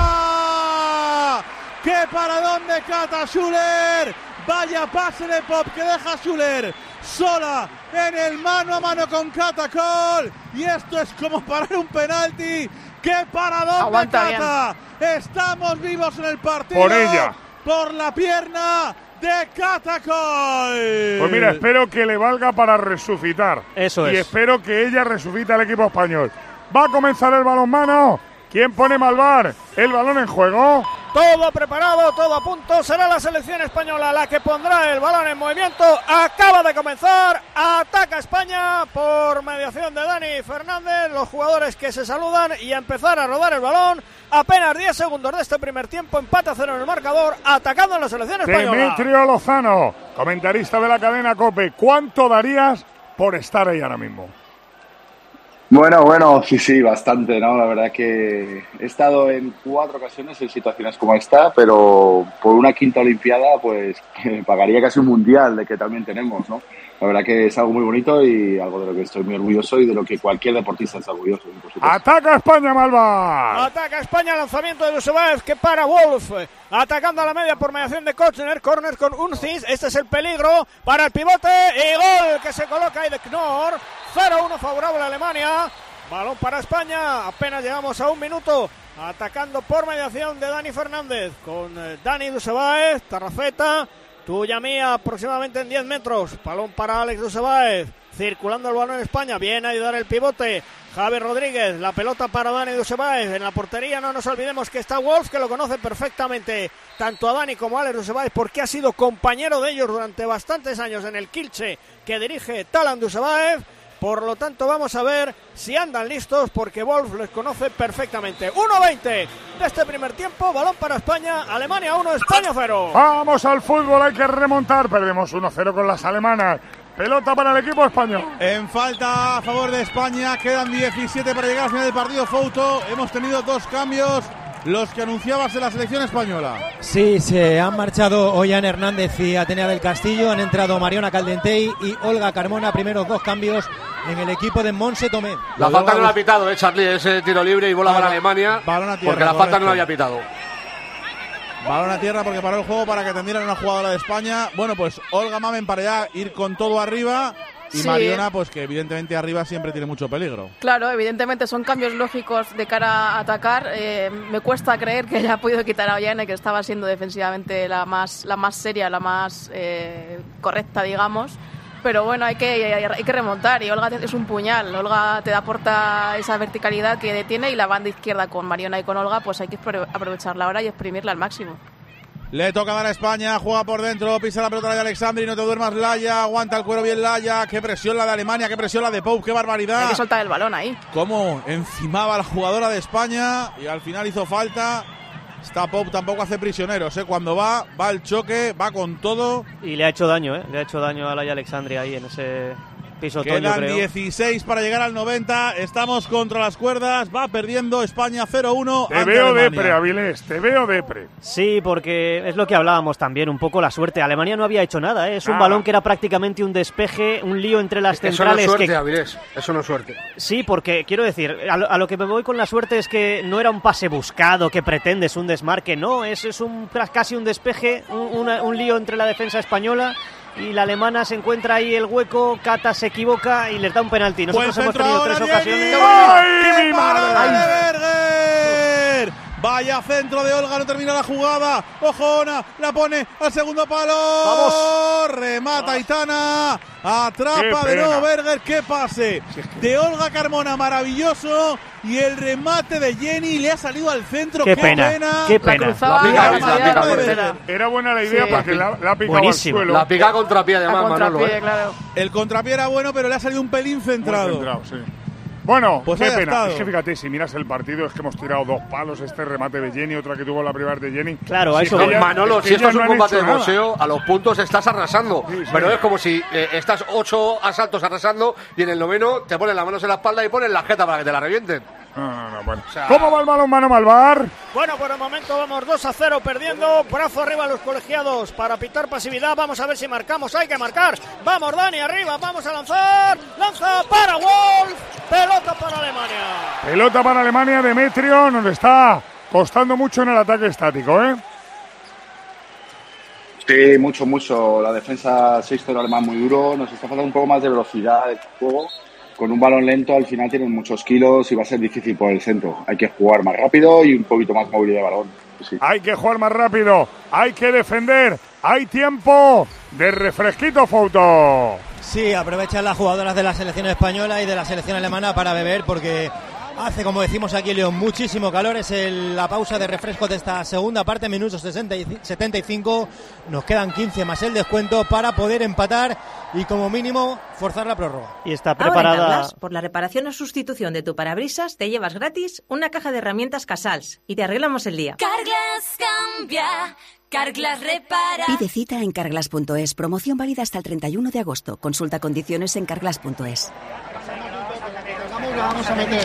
¡Qué paradón de Cata Schuller! Vaya pase de Pop que deja Schuller sola en el mano a mano con Catacol. Y esto es como parar un penalti. ¡Qué paradón de Cata! Estamos vivos en el partido. Por ella. Por la pierna de Catacol. Pues mira, espero que le valga para resucitar. Eso es. Y espero que ella resucite al equipo español. Va a comenzar el balonmano. ¿Quién pone Malvar? El balón en juego. Todo preparado, todo a punto. Será la selección española la que pondrá el balón en movimiento. Acaba de comenzar. Ataca España por mediación de Dani Fernández. Los jugadores que se saludan y a empezar a rodar el balón. Apenas 10 segundos de este primer tiempo. Empate a 0 en el marcador. Atacando en la selección española. Demetrio Lozano, comentarista de la cadena COPE. ¿Cuánto darías por estar ahí ahora mismo? Bueno, sí, bastante, ¿no? La verdad que he estado en 4 ocasiones en situaciones como esta, pero por una quinta Olimpiada, pues pagaría casi un mundial de que también tenemos, ¿no? La verdad que es algo muy bonito y algo de lo que estoy muy orgulloso y de lo que cualquier deportista está orgulloso. ¡Ataca España, Malvar! Ataca España, lanzamiento de Josebáez que para Wolf. Atacando a la media por mediación de Kochner, corner con Unzis. Este es el peligro para el pivote y gol que se coloca ahí de Knorr. 0-1 favorable a Alemania. Balón para España. Apenas llegamos a 1 minuto. Atacando por mediación de Dani Fernández con Dani Josebáez, Tarrafeta. Tuya mía, aproximadamente en 10 metros. Balón para Alex Josebáez. Circulando el balón en España. Viene a ayudar el pivote Javi Rodríguez. La pelota para Dani Josebáez. En la portería no nos olvidemos que está Wolf, que lo conoce perfectamente tanto a Dani como a Alex Josebáez, porque ha sido compañero de ellos durante bastantes años en el Kielce que dirige Talan Josebáez. Por lo tanto, vamos a ver si andan listos, porque Wolf les conoce perfectamente. 1:20 de este primer tiempo. Balón para España. Alemania 1, España 0. Vamos al fútbol, hay que remontar. Perdemos 1-0 con las alemanas. Pelota para el equipo español. En falta a favor de España. Quedan 17 para llegar al final del partido. Fouto, hemos tenido 2 cambios. Los que anunciabas de la selección española. Sí, se han marchado Ollán Hernández y Atenea del Castillo. Han entrado Mariona Caldentey y Olga Carmona. Primeros 2 cambios en el equipo de Montse Tomé. La falta no la ha pitado, Charlie. Ese tiro libre y bola para Alemania. Balón a tierra, porque la falta no la había pitado. Balón a tierra porque paró el juego para que atendieran a una jugadora de España. Bueno, pues Olga Mamen para ya ir con todo arriba. Y sí. Mariona, pues que evidentemente arriba siempre tiene mucho peligro. Claro, evidentemente son cambios lógicos de cara a atacar. Me cuesta creer que haya podido quitar a Ollane, que estaba siendo defensivamente la más seria, la más correcta, digamos. Pero bueno, hay que remontar, y Olga es un puñal. Olga te aporta esa verticalidad que detiene, y la banda izquierda con Mariona y con Olga, pues hay que aprovecharla ahora y exprimirla al máximo. Le toca dar a España, juega por dentro, pisa la pelota de Alexandri, no te duermas Laya, aguanta el cuero bien Laya, qué presión la de Alemania, qué presión la de Pope, qué barbaridad. Hay que soltar el balón ahí. Cómo encimaba la jugadora de España y al final hizo falta. Está Pope, tampoco hace prisioneros, cuando va al choque, va con todo. Y le ha hecho daño, le ha hecho daño a Laya Alexandri ahí en ese pisotón. Quedan 16 para llegar al 90, estamos contra las cuerdas, va perdiendo España 0-1. Te veo depre, Avilés, te veo depre. Sí, porque es lo que hablábamos también, un poco la suerte. Alemania no había hecho nada, es un balón que era prácticamente un despeje, un lío entre las centrales. Eso no es suerte, Avilés, eso no es suerte. Sí, porque quiero decir, a lo que me voy con la suerte es que no era un pase buscado que pretendes un desmarque, no, es casi un despeje, un lío entre la defensa española y la alemana. Se encuentra ahí el hueco, Cata se equivoca y les da un penalti. Nosotros hemos tenido 3 ocasiones. ¡Ay, mi madre! Vaya centro de Olga, no termina la jugada. Ojona, la pone al segundo palo. ¡Vamos! Remata Aitana. Atrapa de nuevo Berger. ¡Qué pase! De Olga Carmona, maravilloso. Y el remate de Jenny le ha salido al centro. ¡Qué pena! ¡Qué pena! Era buena la idea, porque la ha picado al suelo. La pica contrapié, además, Manolo. Claro. El contrapié era bueno, pero le ha salido un pelín centrado. Muy centrado, sí. Bueno, pues qué pena. Es que fíjate, si miras el partido, es que hemos tirado 2 palos, este remate de Jenny, otra que tuvo la primera de Jenny. Claro, a eso. Manolo, si esto es un combate de boxeo, a los puntos estás arrasando. Sí. Pero es como si estás 8 asaltos arrasando y en el 9º te ponen las manos en la espalda y ponen la jeta para que te la revienten. No, bueno. O sea, ¿cómo va el balón, Mano Malvar? Bueno, por el momento vamos 2-0 perdiendo. Brazo arriba los colegiados para pitar pasividad. Vamos a ver si marcamos. Hay que marcar. Vamos, Dani, arriba. Vamos a lanzar. Lanza para Wolf. Pelota para Alemania. Pelota para Alemania. Demetrio nos está costando mucho en el ataque estático, Sí, mucho. La defensa se hizo el alemán muy duro. Nos está faltando un poco más de velocidad de juego. Con un balón lento al final tienen muchos kilos y va a ser difícil por el centro. Hay que jugar más rápido y un poquito más movilidad de balón. Sí. Hay que jugar más rápido, hay que defender, hay tiempo de refresquito, Fouto. Sí, aprovechan las jugadoras de la selección española y de la selección alemana para beber, porque hace, como decimos aquí, León, muchísimo calor. Es la pausa de refresco de esta segunda parte, minutos 75. Nos quedan 15 más el descuento para poder empatar y como mínimo forzar la prórroga. Y está preparada. Ahora en Carglass, por la reparación o sustitución de tu parabrisas, te llevas gratis una caja de herramientas Casals y te arreglamos el día. Carglass cambia, Carglass repara. Pide cita en carglass.es. Promoción válida hasta el 31 de agosto. Consulta condiciones en carglass.es. la vamos a meter.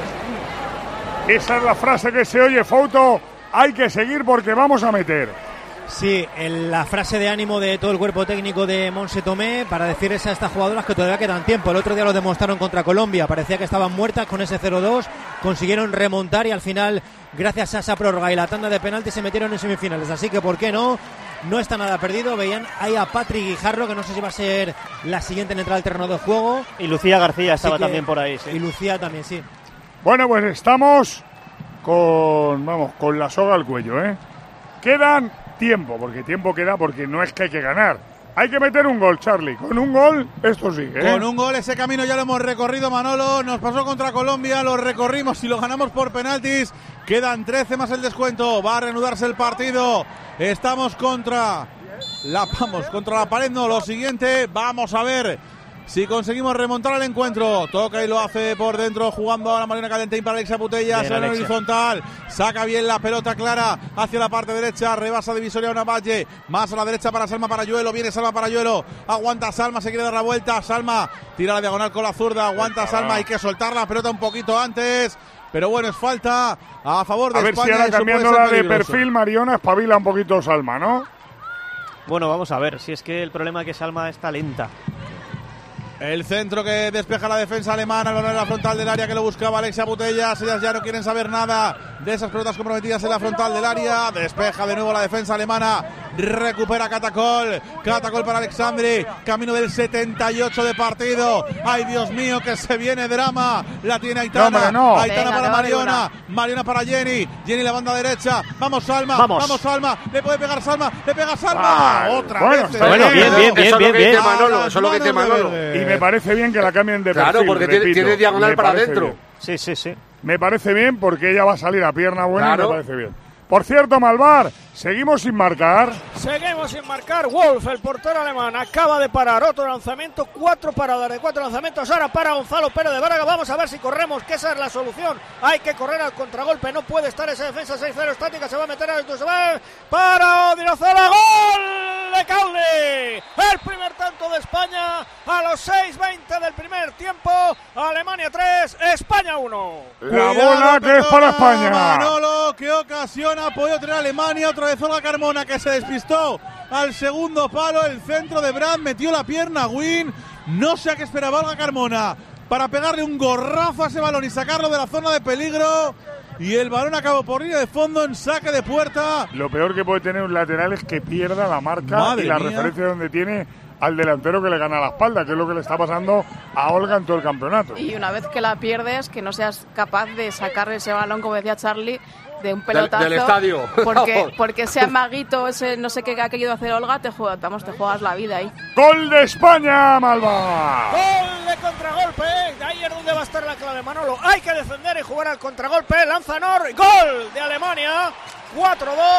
Esa es la frase que se oye, Fouto. Hay que seguir porque vamos a meter. Sí, la frase de ánimo de todo el cuerpo técnico de Monse Tomé para decirles a estas jugadoras que todavía quedan tiempo. El otro día lo demostraron contra Colombia, parecía que estaban muertas con ese 0-2, consiguieron remontar y al final, gracias a esa prórroga y la tanda de penaltis, se metieron en semifinales. Así que, ¿por qué no? No está nada perdido. Veían ahí a Patrick Guijarro, que no sé si va a ser la siguiente en entrar al terreno de juego. Y Lucía García estaba también por ahí, sí. Y Lucía también, sí. Bueno, pues estamos con la soga al cuello, ¿eh? Quedan tiempo, porque tiempo queda, porque no es que hay que ganar. Hay que meter un gol, Charlie. Con un gol, esto sigue, ¿eh? Con un gol ese camino ya lo hemos recorrido, Manolo. Nos pasó contra Colombia, lo recorrimos y lo ganamos por penaltis. Quedan 13 más el descuento. Va a reanudarse el partido. Estamos contra la pared. No, lo siguiente, vamos a ver si conseguimos remontar el encuentro. Toca y lo hace por dentro, jugando ahora Mariona Caldentein para Alexia Putellas, en horizontal, saca bien la pelota clara hacia la parte derecha, rebasa divisoria una Valle, más a la derecha para Salma Parayuelo, viene Salma Parayuelo, aguanta Salma, se quiere dar la vuelta, Salma tira la diagonal con la zurda, aguanta Salma, hay que soltar la pelota un poquito antes, pero bueno, es falta a favor de España. A ver si ahora cambiándola de perfil, Mariona, espabila un poquito Salma, ¿no? Bueno, vamos a ver, si es que el problema es que Salma está lenta. El centro que despeja la defensa alemana, el balón en la frontal del área que lo buscaba Alexia Putellas. Ellas ya no quieren saber nada de esas pelotas comprometidas en la frontal del área. Despeja de nuevo la defensa alemana. Recupera Catacol. Catacol para Alexandri. Camino del 78 de partido. Ay, Dios mío, que se viene drama. La tiene Aitana. Aitana para Mariona. Mariona para Jenny. Jenny la banda derecha. Vamos Salma. Vamos Salma. Le puede pegar Salma. Le pega Salma. Otra vez. Bueno, bien. Eso es lo que dice Manolo. Y me parece bien que la cambien de perfil. Claro, porque tiene diagonal para adentro. Sí. Me parece bien porque ella va a salir a pierna buena, claro. Me parece bien. Por cierto, Malvar, seguimos sin marcar. Seguimos sin marcar. Wolf, el portero alemán, acaba de parar otro lanzamiento. 4 paradas de 4 lanzamientos. Ahora para Gonzalo Pérez de Braga. Vamos a ver si corremos, que esa es la solución. Hay que correr al contragolpe. No puede estar esa defensa 6-0 estática. Se va a meter a esto. Se va para Odinozola. ¡Gol de Calde! El primer tanto de España a los 6:20 del primer tiempo. Alemania 3, España 1. La bola que es para España. Manolo, qué ocasión ha podido tener Alemania. Otra vez Olga Carmona, que se despistó al segundo palo. El centro de Brandt, metió la pierna Win. No sé a qué esperaba Olga Carmona para pegarle un gorrazo a ese balón y sacarlo de la zona de peligro. Y el balón acabó por línea de fondo en saque de puerta. Lo peor que puede tener un lateral es que pierda la marca y la referencia donde tiene al delantero que le gana la espalda, que es lo que le está pasando a Olga en todo el campeonato. Y una vez que la pierdes, que no seas capaz de sacar ese balón, como decía Charlie, de un pelotazo del estadio. Porque ese amaguito, ese no sé qué ha querido hacer Olga, te juegas la vida ahí. ¡Gol de España, Malva! ¡Gol de contragolpe! Ahí es donde va a estar la clave, Manolo. Hay que defender y jugar al contragolpe. Lanza Nor, ¡gol de Alemania! 4-2.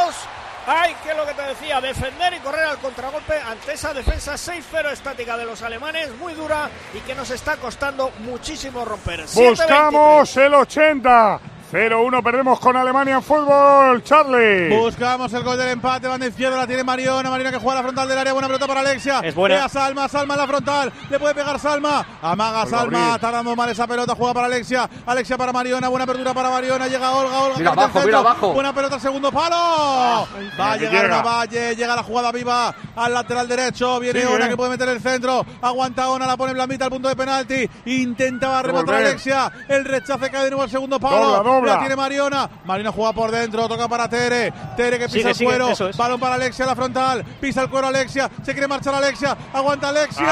Hay que, lo que te decía, defender y correr al contragolpe ante esa defensa 6-0 estática de los alemanes, muy dura y que nos está costando muchísimo romper. Buscamos el 80. 0-1, perdemos con Alemania en fútbol, Charlie. Buscamos el gol del empate, banda izquierda, la tiene Mariona que juega a la frontal del área, buena pelota para Alexia. Es buena. Pega Salma en la frontal, le puede pegar Salma, amaga Salma, está dando mal esa pelota, juega para Alexia para Mariona, buena apertura para Mariona, llega Olga. Mira abajo. Buena pelota, segundo palo. Va a llegar una Valle, llega la jugada viva al lateral derecho, viene Ona que puede meter el centro, aguanta Ona, la pone Blandita al punto de penalti, intentaba rematar Alexia, el rechace cae de nuevo al segundo palo. Dobla. La tiene Mariona juega por dentro, toca para Tere que pisa el cuero, balón para Alexia, la frontal, pisa el cuero Alexia, se quiere marchar Alexia, aguanta Alexia,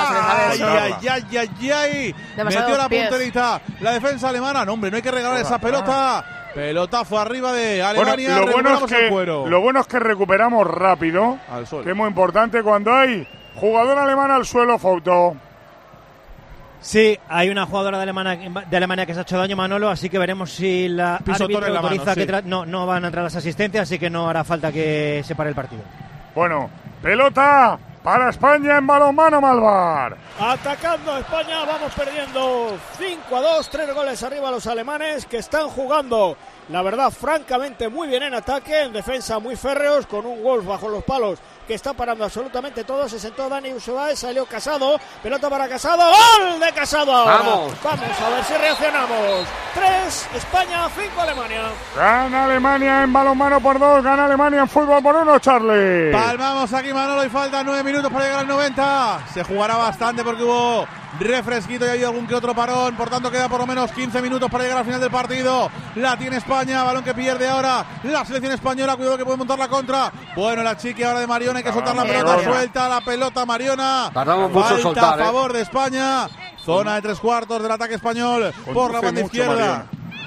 ay, metió la punterita, la defensa alemana, no hombre, no hay que regalar esa pelota, pelotazo arriba de Alemania. Bueno, lo bueno es que recuperamos rápido, que es muy importante cuando hay jugador alemán al suelo, Fouto. Sí, hay una jugadora de Alemania que se ha hecho daño, Manolo, así que veremos si la árbitro autoriza que no van a entrar las asistencias, así que no hará falta que se pare el partido. Bueno, pelota para España en balonmano, Malvar. Atacando España, vamos perdiendo 5-2, 3 goles arriba los alemanes, que están jugando, la verdad, francamente muy bien en ataque, en defensa muy férreos, con un Wolf bajo los palos que está parando absolutamente todo. Se sentó Dani Ushuaia, salió Casado, pelota para Casado, ¡gol de Casado ahora! Vamos a ver si reaccionamos. 3 España, 5 Alemania. Gana Alemania en balonmano por 2, gana Alemania en fútbol por 1, Charlie. Palmamos aquí, Manolo, y faltan 9 minutos para llegar al 90. Se jugará bastante porque hubo refresquito y ha habido algún que otro parón, por tanto queda por lo menos 15 minutos para llegar al final del partido. La tiene España, balón que pierde ahora la selección española, cuidado que puede montar la contra. Bueno, la chiqui ahora de Mariona, hay que soltar la pelota, suelta la pelota Mariona. Tardamos mucho en soltar, a favor de España, zona de 3/4 del ataque español por la banda izquierda. Mariona.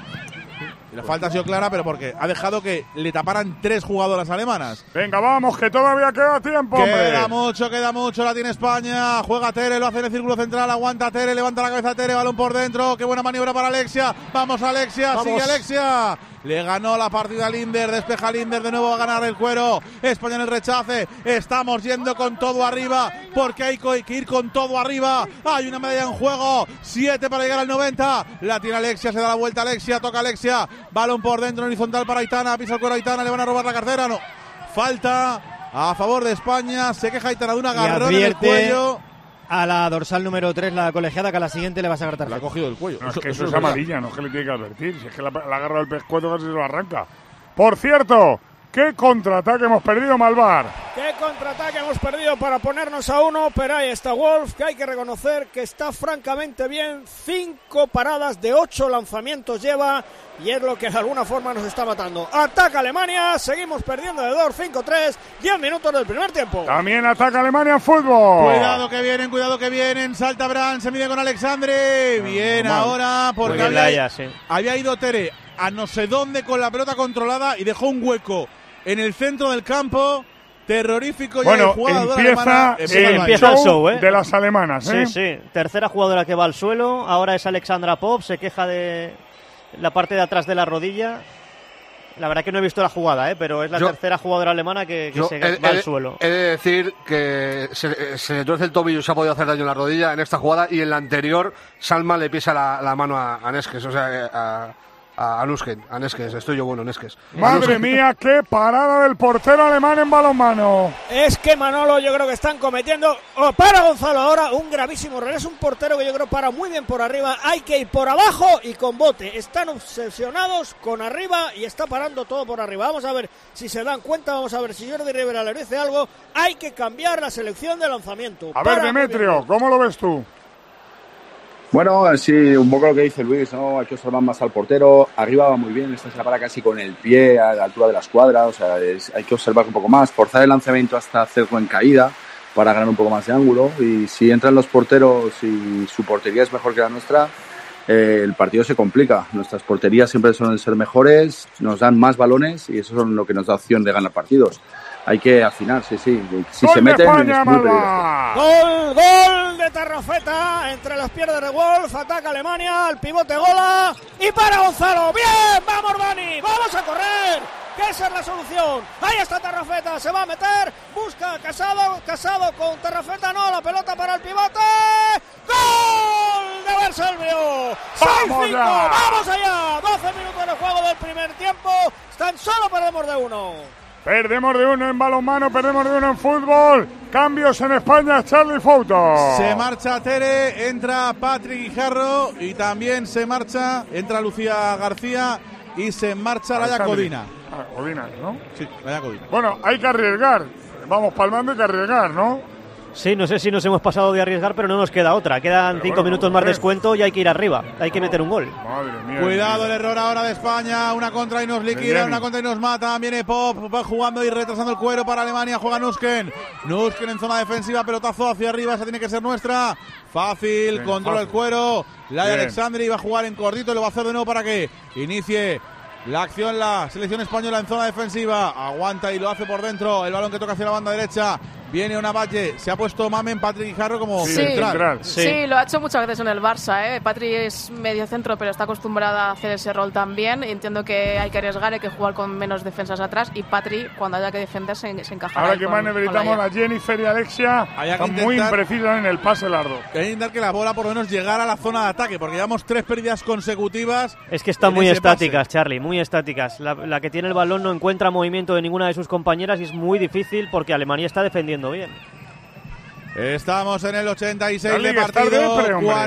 La falta ha sido clara, pero porque ha dejado que le taparan 3 jugadoras alemanas. Venga, vamos, que todavía queda tiempo, hombre. Queda mucho, la tiene España. Juega Tere, lo hace en el círculo central, aguanta Tere, levanta la cabeza Tere, balón por dentro. Qué buena maniobra para Alexia. Vamos, Alexia, sigue Alexia. Le ganó la partida a Linder, despeja Linder, de nuevo va a ganar el cuero. España en el rechace, estamos yendo con todo arriba, porque hay que ir con todo arriba. Hay una medalla en juego, 7 para llegar al 90. La tiene Alexia, se da la vuelta Alexia, toca Alexia. Balón por dentro, horizontal para Aitana, pisa el cuero Aitana, le van a robar la cartera, no. Falta a favor de España, se queja Aitana de un agarrón en el cuello. A la dorsal número 3, la colegiada, que a la siguiente le va a sacar tarjeta. Le ha cogido el cuello. No, es que eso es amarilla, no es que le tiene que advertir. Si es que la agarra el pescuezo, casi se lo arranca. Por cierto, ¿qué contraataque hemos perdido, Malvar? ¿Qué contraataque hemos perdido para ponernos a 1? Pero ahí está Wolf, que hay que reconocer que está francamente bien. 5 paradas de 8 lanzamientos lleva, y es lo que de alguna forma nos está matando. Ataca Alemania, seguimos perdiendo de 2, 5-3, 10 minutos del primer tiempo. También ataca Alemania en fútbol. Cuidado que vienen, salta Brand, se mide con Alexandre. Bien ahora, porque había ido Tere a no sé dónde con la pelota controlada y dejó un hueco en el centro del campo. Terrorífico. Bueno, ya jugadora empieza el show de las alemanas, ¿eh? Sí, tercera jugadora que va al suelo. Ahora es Alexandra Pop, se queja de la parte de atrás de la rodilla. La verdad que no he visto la jugada, pero es la tercera jugadora alemana que se va al suelo. He de decir que se le tuerce el tobillo y se ha podido hacer daño en la rodilla en esta jugada, y en la anterior Salma le pisa la mano a Neskes, o sea, a Neskes, estoy yo bueno, Neskes. Madre mía, qué parada del portero alemán en balonmano. Es que, Manolo, yo creo que están cometiendo, para Gonzalo ahora, un gravísimo error. Es un portero que yo creo para muy bien por arriba, hay que ir por abajo y con bote. Están obsesionados con arriba y está parando todo por arriba. Vamos a ver si se dan cuenta, vamos a ver si Jordi Rivera le dice algo. Hay que cambiar la selección de lanzamiento. A ver, Demetrio, ¿cómo lo ves tú? Bueno, sí, un poco lo que dice Luis, ¿no? Hay que observar más al portero. Arriba va muy bien, esta se la para casi con el pie a la altura de la escuadra. O sea, hay que observar un poco más, forzar el lanzamiento hasta hacerlo en caída para ganar un poco más de ángulo. Y si entran los porteros y su portería es mejor que la nuestra, el partido se complica. Nuestras porterías siempre suelen ser mejores, nos dan más balones y eso es lo que nos da opción de ganar partidos. Hay que afinar, sí. Si se meten, España, es muy peligroso. Gol de Tarrafeta entre las piernas de Wolf. Ataca Alemania, al pivote Gola y para Gonzalo. ¡Bien! ¡Vamos, Dani! ¡Vamos a correr! Que esa es la solución. Ahí está Tarrafeta, se va a meter. Busca Casado con Tarrafeta. No, la pelota para el pivote. ¡Gol de Berselvio! 6-5. ¡Vamos allá! 12 minutos de juego del primer tiempo. Tan solo perdemos de 1. Perdemos de 1 en balonmano, perdemos de 1 en fútbol. Cambios en España, Charlie Fouto. Se marcha Tere, entra Patrick Guijarro y también entra Lucía García y se marcha Laia Codina. Codina, ¿no? Sí, Laia Codina. Bueno, hay que arriesgar. Vamos palmando, hay que arriesgar, ¿no? Sí, no sé si nos hemos pasado de arriesgar, pero no nos queda otra. Quedan 5 minutos más de descuento y hay que ir arriba. Hay que meter un gol. Madre mía. Cuidado el error ahora de España. Una contra y nos liquida, una contra y nos mata. Viene Pop, va jugando y retrasando el cuero para Alemania. Juega Nusken. Nusken en zona defensiva, pelotazo hacia arriba. Esa tiene que ser nuestra. Fácil, bien, controla el cuero. Laia Alexandri va a jugar en cortito. Lo va a hacer de nuevo para que inicie la acción, la selección española en zona defensiva. Aguanta y lo hace por dentro. El balón que toca hacia la banda derecha. Viene una Valle, se ha puesto Mamen Patrick Guijarro como Sí. central. Sí, lo ha hecho muchas veces en el Barça. Patrick es medio centro, pero está acostumbrada a hacer ese rol también. Entiendo que hay que arriesgar, hay que jugar con menos defensas atrás. Y Patrick, cuando haya que defender, se encajará. Ahora que más necesitamos a Jennifer y Alexia, están muy imprecisas en el pase largo. Hay que intentar que la bola por lo menos llegara a la zona de ataque, porque llevamos 3 pérdidas consecutivas. Es que están muy estáticas, Charlie, muy estáticas. La que tiene el balón no encuentra movimiento de ninguna de sus compañeras y es muy difícil porque Alemania está defendiendo bien. Estamos en el 86 de partido,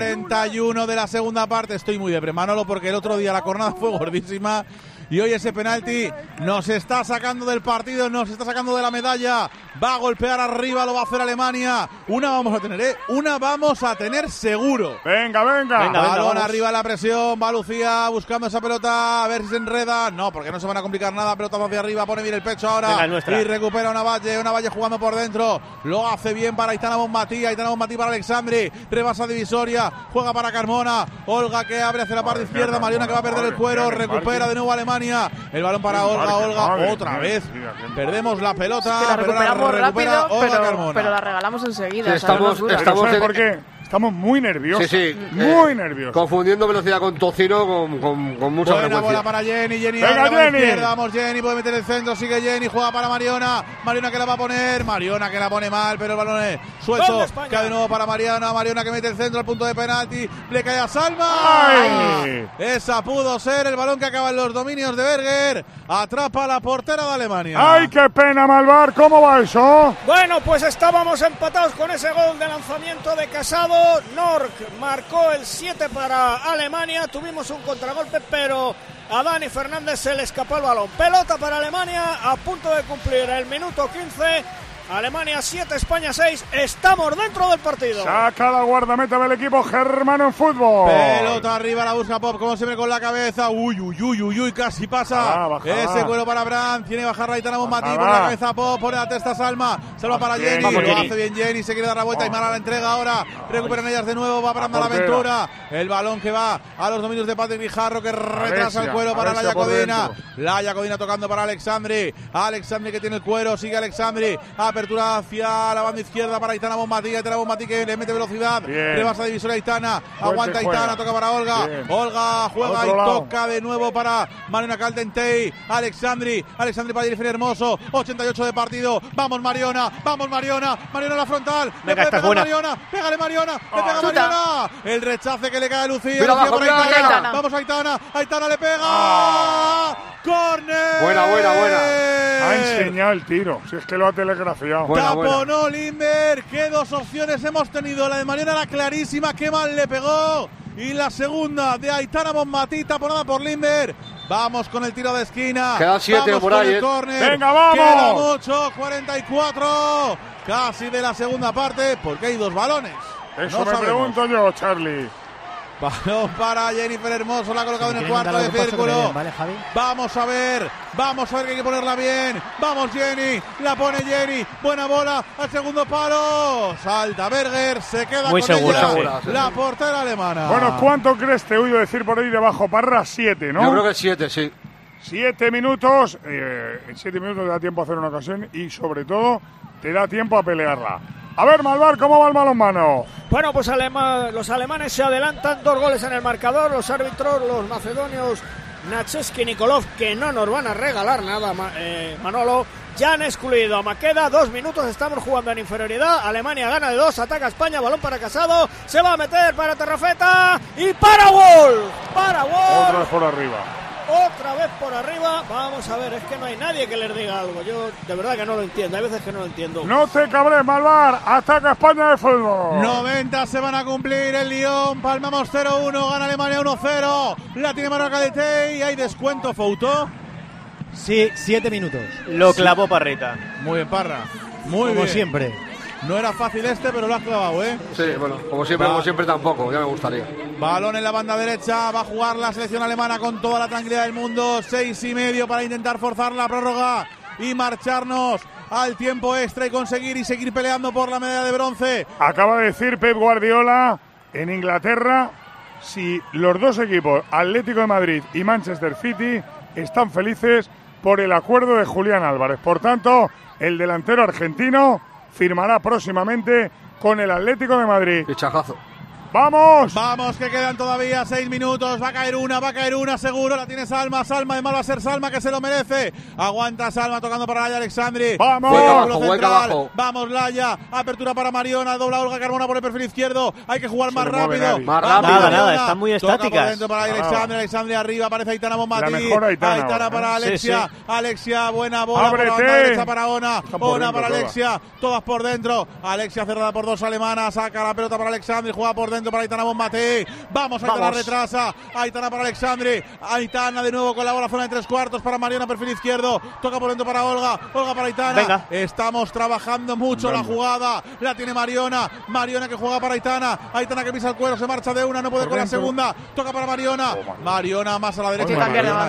41 de la segunda parte. Estoy muy de Manolo, porque el otro día la jornada fue gordísima y hoy ese penalti nos está sacando del partido, nos está sacando de la medalla. Va a golpear arriba, lo va a hacer Alemania. Una vamos a tener, Una vamos a tener seguro. Venga. Balón arriba, la presión, va Lucía buscando esa pelota, a ver si se enreda. No, porque no se van a complicar nada. Pelota hacia arriba, pone bien el pecho ahora. Y recupera una Valle jugando por dentro. Lo hace bien para Aitana Bonmatí para Alexandri. Rebasa divisoria, juega para Carmona. Olga que abre hacia la parte izquierda. Mariona que va a perder el cuero. Recupera de nuevo Alemania. El balón para Olga. Otra vez. Perdemos la pelota. Que la recuperamos rápido, Carmona. pero la regalamos enseguida. Estamos ¿por qué? Estamos muy nerviosos. Sí. Muy nerviosos. Confundiendo velocidad con tocino con mucha Buena frecuencia. bola para Jenny. Venga, Jenny. Vamos, Jenny puede meter el centro. Sigue Jenny. Juega para Mariona. Mariona que la va a poner. Mariona que la pone mal, pero el balón es suelto. Cae de nuevo para Mariona. Mariona que mete el centro al punto de penalti. Le cae a Salma. ¡Ay! Esa pudo ser el balón que acaba en los dominios de Berger. Atrapa a la portera de Alemania. ¡Ay, qué pena, Malvar! ¿Cómo va eso? Bueno, pues estábamos empatados con ese gol de lanzamiento de Casado. Nork marcó el 7 para Alemania. Tuvimos un contragolpe, pero a Dani Fernández se le escapó el balón. Pelota para Alemania, a punto de cumplir el minuto 15. Alemania 7, España 6. Estamos dentro del partido. Saca la guardameta del equipo germano en fútbol. Pelota arriba, la busca Pop, como siempre con la cabeza. Uy, casi pasa. Ese vuelo para Brandt. Tiene que bajar la Aitana Bonmatí por la cabeza Pop. Pone la testa Salma. Salva para Jenny. Lo hace bien Jenny. Se quiere dar la vuelta y mala la entrega ahora. Recuperan ellas de nuevo. Va Brandt a la aventura. El balón que va a los dominios de Patrick Guijarro, que retrasa el cuero para Laia Codina. Laia Codina tocando para Alexandri. Alexandri que tiene el cuero. Sigue Alexandri. Apertura hacia la banda izquierda para Aitana Bonmatí. Aitana Bonmatí que le mete velocidad. Rebasa divisoria Aitana. Aguanta Aitana. Toca para Olga. Olga juega y toca de nuevo para Mariona Caldentey. Alexandri para Jennifer Hermoso. 88 de partido. Vamos Mariona. Mariona a la frontal. Le puede pegar Mariona. Pégale Mariona. Le pega Mariona. El rechace que le cae a Lucía. Lucía por Aitana. Vamos Aitana. Aitana le pega. ¡Córner! Buena. Ha enseñado el tiro. Si es que lo ha telegrafiado. Taponó Lindberg. ¿Qué dos opciones hemos tenido? La de Mariona era clarísima. Qué mal le pegó. Y la segunda de Aitana Bonmatí, taponada por Lindberg. Vamos con el tiro de esquina. Quedan 7 por ahí. Venga, vamos. Queda mucho. 44. Casi de la segunda parte. Porque hay 2 balones. Eso me pregunto yo, Charlie. Balón para Jennifer Hermoso, la ha colocado en el cuarto de círculo. ¿Vale, Javi? Vamos a ver que hay que ponerla bien. Vamos Jenny, la pone Jenny. Buena bola al segundo palo. Salta Berger, se queda muy con segura, ella. La portera alemana. Bueno, ¿cuánto crees? Te he oído decir por ahí debajo, Parra, 7, ¿no? Yo creo que 7, sí. 7 minutos. En 7 minutos te da tiempo a hacer una ocasión y sobre todo te da tiempo a pelearla. A ver, Malvar, ¿cómo va el balonmano? Bueno, pues los alemanes se adelantan, 2 goles en el marcador. Los árbitros, los macedonios, Nacheski y Nikolov, que no nos van a regalar nada, Manolo, ya han excluido a Maqueda. 2 minutos, estamos jugando en inferioridad. Alemania gana de 2, ataca España, balón para Casado, se va a meter para Terrafeta y para Wolf. Otra vez por arriba. Otra vez por arriba. Vamos a ver, es que no hay nadie que les diga algo. Yo de verdad que no lo entiendo. Hay veces que no lo entiendo. No te cabres, Malvar. Ataca España de fútbol. 90 se van a cumplir el Lyon. Palmamos 0-1. Gana Alemania 1-0. La tiene Mariona Caldentey. ¿Hay descuento, Fouto? Sí, 7 minutos. Lo clavó Parrita. Muy bien, Parra. Muy bien. Como siempre. No era fácil pero lo has clavado, ¿eh? Sí, bueno, como siempre tampoco, ya me gustaría. Balón en la banda derecha, va a jugar la selección alemana con toda la tranquilidad del mundo. 6:30 para intentar forzar la prórroga y marcharnos al tiempo extra y conseguir y seguir peleando por la medalla de bronce. Acaba de decir Pep Guardiola, en Inglaterra, si los dos equipos, Atlético de Madrid y Manchester City, están felices por el acuerdo de Julián Álvarez. Por tanto, el delantero argentino firmará próximamente con el Atlético de Madrid. Fichajazo. ¡Vamos! Vamos, que quedan todavía 6 minutos. Va a caer una seguro. La tiene Salma. Salma, además va a ser Salma, que se lo merece. Aguanta Salma tocando para Laya Alexandri. ¡Vamos! Vamos, Laya. Apertura para Mariona. Dobla Olga Carmona por el perfil izquierdo. Hay que jugar más rápido. Nada, están muy estáticas. Por dentro para Alexandri. Alexandri arriba. Aparece Aitana Bonmatí. Aitana para Alexia. Alexia, buena bola. Por la banda derecha para Ona. Ona para Alexia. Todas por dentro. Alexia cerrada por dos alemanas. Saca la pelota para Alexandri. Juega por dentro para Aitana Bonmatí. Vamos, Aitana retrasa. Aitana para Alexandri. Aitana de nuevo con la bola zona de 3/4 para Mariona, perfil izquierdo. Toca por dentro para Olga. Olga para Aitana. Venga. Estamos trabajando mucho la jugada. La tiene Mariona. Mariona que juega para Aitana. Aitana que pisa el cuero. Se marcha de una. No puede con la segunda. Toca para Mariona. Mariona más a la derecha.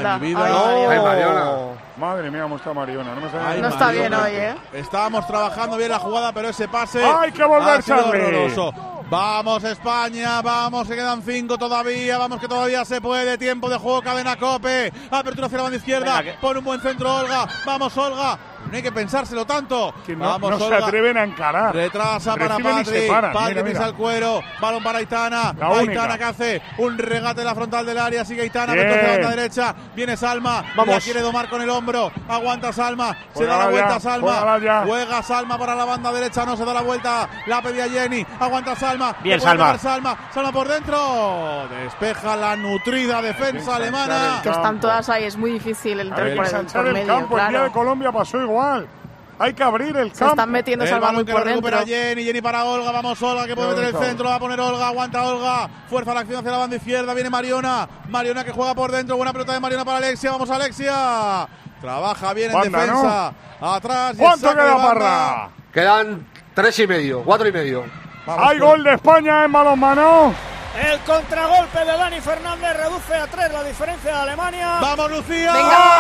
Mariona. Madre mía, cómo está Mariona. No está bien hoy, Estábamos trabajando bien la jugada, pero ese pase. ¡Hay que volver, Charlie! Vamos España, vamos, que quedan 5 todavía, vamos que todavía se puede, tiempo de juego, cadena Cope, apertura hacia la banda izquierda, pone un buen centro Olga, vamos Olga, no hay que pensárselo tanto, que no, vamos no Olga, se atreven a encarar, retrasa para Patri, Patri pisa el cuero, balón para Aitana, Aitana que hace un regate en la frontal del área, sigue Aitana, mete hacia la banda derecha, viene Salma, la quiere domar con el hombro, aguanta Salma, se da la vuelta Salma, juega Salma para la banda derecha, no se da la vuelta, la pedía Jenny, aguanta Salma. Bien, Salma por dentro. Despeja la nutrida defensa alemana. Que están todas ahí, es muy difícil entrar por medio. Campo, el día de Colombia pasó igual. Hay que abrir el campo. Se están metiendo Salma muy por dentro. Jenny para Olga. Vamos Olga, que puede meter el centro. Va a poner Olga, aguanta Olga. Fuerza la acción hacia la banda izquierda. Viene Mariona. Mariona que juega por dentro. Buena pelota de Mariona para Alexia. Vamos Alexia. Trabaja bien en defensa. ¿No? Atrás. ¿Cuánto queda, Parra? Quedan 3,5, 4,5. Hay gol de España en balonmano. El contragolpe de Dani Fernández reduce a 3 la diferencia de Alemania. ¡Vamos, Lucía!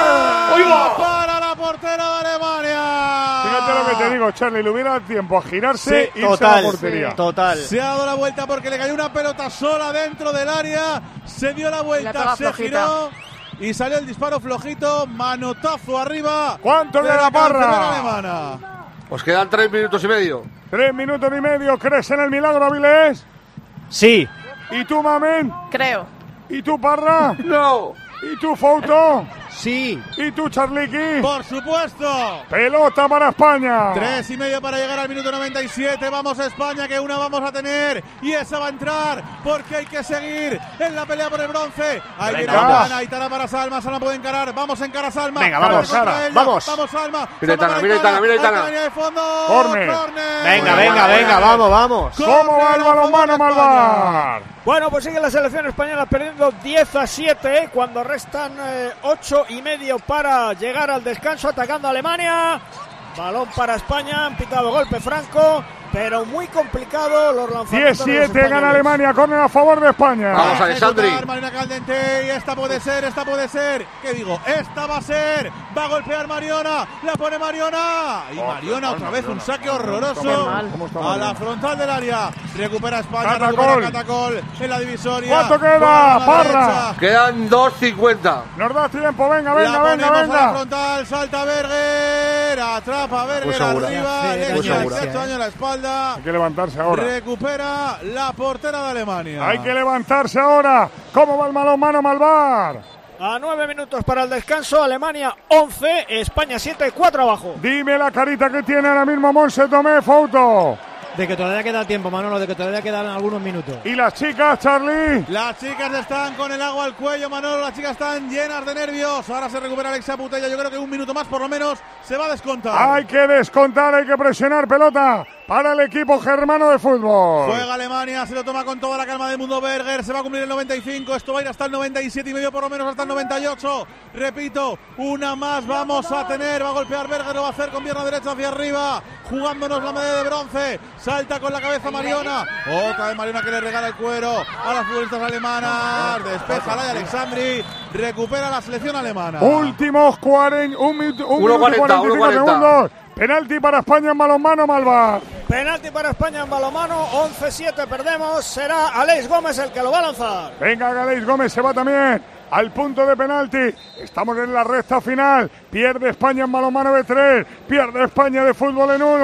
¡Venga! ¡Para la portera de Alemania! Fíjate lo que te digo, Charlie. Le hubiera dado tiempo a girarse y irse a la portería. Total. Se ha dado la vuelta porque le cayó una pelota sola dentro del área. Se dio la vuelta, se giró y salió el disparo flojito. Manotazo arriba. ¿Cuánto queda la Parra? Alemana. Os quedan 3 minutos y medio. 3 minutos y medio. ¿Crees en el milagro, Avilés? Sí. ¿Y tú, Mamen? Creo. ¿Y tú, Parra? No. ¿Y tú, Fouto? Sí. ¿Y tú, Charliqui? Por supuesto. Pelota para España. 3,5 para llegar al minuto 97. Vamos a España, que una vamos a tener. Y esa va a entrar, porque hay que seguir en la pelea por el bronce. Ahí viene Aitana para Salma. Salma puede encarar. Vamos a encarar a Salma. Venga, vamos, Sara. Vamos. Vamos, Salma. Mira Aitana. De fondo. Corner. Venga, vamos. ¿Cómo va el balonmano, Malvar? Bueno, pues sigue la selección española perdiendo 10-7 cuando restan 8,5 para llegar al descanso, atacando a Alemania. Balón para España, han pitado golpe franco, pero muy complicado los lanzamientos. 10-7 gana Alemania, córner a favor de España. Vamos, Alexandri. Mariona Caldentey, esta puede ser. ¿Qué digo? Esta va a ser. Va a golpear Mariona, la pone Mariona. Y Mariona otra vez, un saque horroroso a la frontal del área. Recupera España, recupera Catacol en la divisoria. ¿Cuánto queda, Parra? Quedan 2,50. Nos da tiempo, venga. A la frontal, salta Berger, atrapa Berger arriba, le queda el techo daño en la espalda. Hay que levantarse ahora. Recupera la portera de Alemania. Hay que levantarse ahora. ¿Cómo va el balonmano, Malvar? A 9 minutos para el descanso, Alemania 11, España 7, 4 abajo. Dime la carita que tiene ahora mismo Monse Tomé, Fouto. De que todavía queda tiempo, Manolo, de que todavía quedan algunos minutos. ¿Y las chicas, Charlie? Las chicas están con el agua al cuello, Manolo. Las chicas están llenas de nervios. Ahora se recupera Alexia Putella. Yo creo que un minuto más, por lo menos, se va a descontar. Hay que descontar, hay que presionar pelota para el equipo germano de fútbol. Juega Alemania, se lo toma con toda la calma del mundo Berger. Se va a cumplir el 95. Esto va a ir hasta el 97,5, por lo menos hasta el 98. Repito, una más vamos a tener. Va a golpear Berger, lo va a hacer con pierna derecha hacia arriba, jugándonos la medalla de bronce. Salta con la cabeza Mariona. Otra vez Mariona que le regala el cuero a las futbolistas alemanas. Despeja Laya Alexandri. Recupera la selección alemana. Últimos 1 minuto 45 segundos. Penalti para España en balonmano, Malvar. Penalti para España en balonmano. 11-7 perdemos. Será Aleix Gómez el que lo va a lanzar. Venga, Aleix Gómez se va también al punto de penalti. Estamos en la recta final. Pierde España en balonmano de 3. Pierde España de fútbol en 1.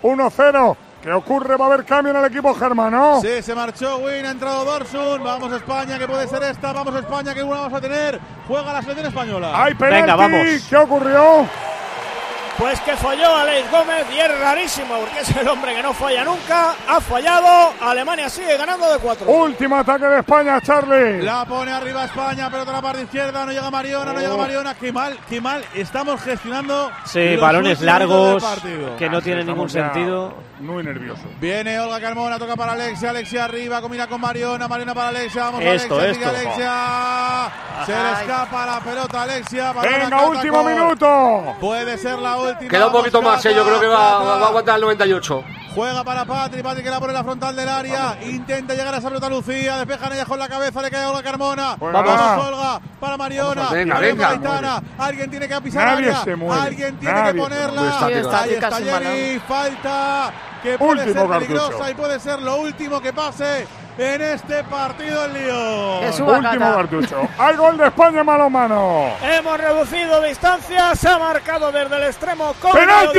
1-0. ¿Qué ocurre? Va a haber cambio en el equipo germano. Sí, se marchó Win, ha entrado Dorsun. Vamos a España, que puede ser esta. Vamos a España, que una vamos a tener. Juega la selección española. ¡Hay penalti! Venga, vamos. ¿Qué ocurrió? Pues que falló Alex Gómez y es rarísimo porque es el hombre que no falla nunca. Ha fallado. Alemania sigue ganando de 4. Último ataque de España, Charlie. La pone arriba España, pelota a la parte izquierda. No llega Mariona, no llega Mariona. Qué mal estamos gestionando. Sí, balones largos que no tienen ningún sentido. Muy nervioso. Viene Olga Carmona, toca para Alexia. Alexia arriba, combina con Mariona. Mariona para Alexia. Vamos Esto. Alexia. Se le escapa la pelota a Alexia. Venga, último minuto. Puede ser la última. Queda un poquito más, yo creo que va a aguantar el 98. Juega para Patri que la pone en la frontal del área. Intenta llegar a esa pelota Lucía. Despejan ella con la cabeza, le cae a Olga Carmona. Vamos Olga, para Mariona. Venga. Alguien tiene que pisar Nadie área. se mueve. Alguien tiene que ponerla. Ahí está Jenny. Falta que puede ser peligrosa y puede ser lo último que pase en este partido en Lyon. Último cartucho. Hay gol de España, mano. Hemos reducido distancias. Se ha marcado desde el extremo. ¡Penalti!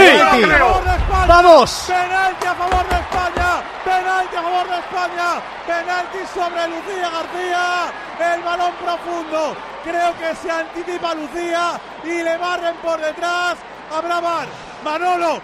¡Vamos! Penalti a favor de España. Penalti a favor de España. Penalti sobre Lucía García. El balón profundo. Creo que se anticipa Lucía y le barren por detrás. Habrá VAR. Manolo,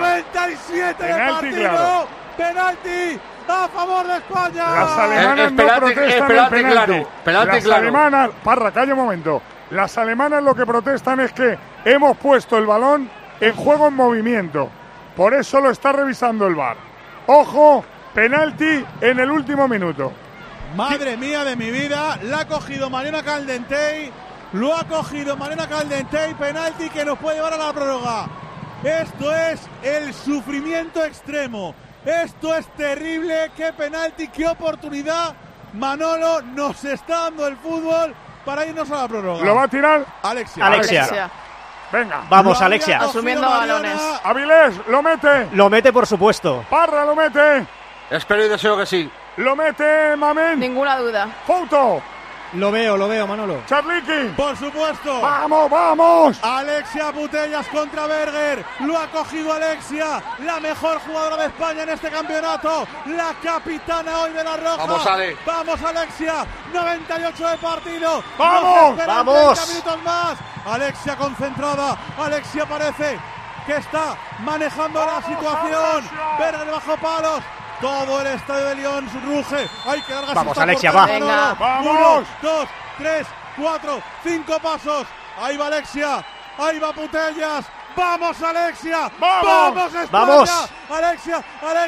97 de partido. Claro. Penalti a favor de España. Las alemanas no protestan el penalti. Las alemanas, Parra, calla un momento. Las alemanas lo que protestan es que hemos puesto el balón en juego en movimiento. Por eso lo está revisando el VAR. Ojo, penalti en el último minuto. Madre mía de mi vida, la ha cogido Mariona Caldentey. Lo ha cogido Mariona Caldentey. Penalti que nos puede llevar a la prórroga. Esto es el sufrimiento extremo. Esto es terrible, qué penalti, qué oportunidad. Manolo nos está dando el fútbol para irnos a la prórroga. ¿Lo va a tirar? Alexia. Venga. Vamos, Alexia. Asumiendo balones. Avilés, lo mete. Lo mete, por supuesto. Parra, lo mete. Espero y deseo que sí. Lo mete Mamen. Ninguna duda. Foto. Lo veo, Manolo. Charliki. Por supuesto. ¡Vamos! Alexia Putellas contra Berger. Lo ha cogido Alexia, la mejor jugadora de España en este campeonato. La capitana hoy de la Roja. Vamos, Alexia. 98 de partido. ¡Vamos! 30 minutos más. Alexia concentrada. Alexia parece que está manejando la situación. Berger bajo palos. Todo el estadio de Lyon ruge. Hay que largas. Vamos, Alexia, va. Venga. Vamos. 1, 2, 3, 4, 5 pasos. Ahí va Alexia. Ahí va Putellas. ¡Vamos, Alexia! ¡Vamos, España! ¡Vamos! ¡Alexia!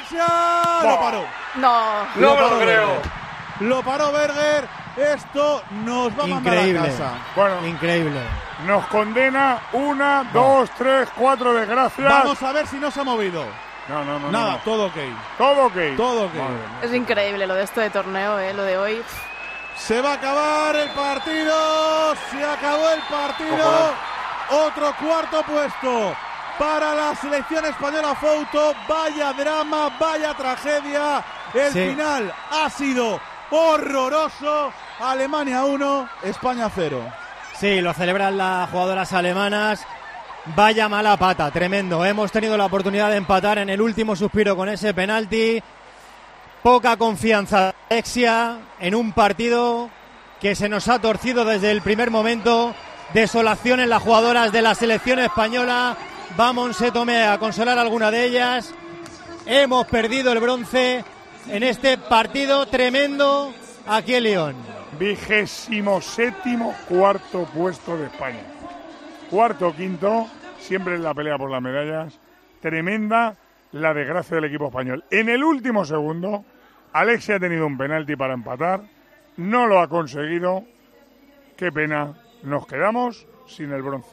Lo paró. No me lo creo. Lo paró Berger. Esto nos va a mandar a casa. Bueno, Increíble. nos condena 1, 2, 3, 4 desgracias. Vamos a ver si no se ha movido. No. Nada, todo ok. Todo ok. Es increíble lo de esto de torneo, lo de hoy. Se va a acabar el partido. Se acabó el partido. Otro cuarto puesto para la selección española. Fouto. Vaya drama, vaya tragedia. El final ha sido horroroso. Alemania 1, España 0. Sí, lo celebran las jugadoras alemanas. Vaya mala pata, tremendo. Hemos tenido la oportunidad de empatar en el último suspiro con ese penalti. Poca confianza de Alexia en un partido que se nos ha torcido desde el primer momento. Desolación en las jugadoras de la selección española. Va Montse Tomé a consolar a alguna de ellas. Hemos perdido el bronce en este partido tremendo aquí en Lyon. 27º puesto de España. Cuarto, quinto, siempre en la pelea por las medallas. Tremenda la desgracia del equipo español. En el último segundo, Alexia ha tenido un penalti para empatar. No lo ha conseguido. Qué pena. Nos quedamos sin el bronce.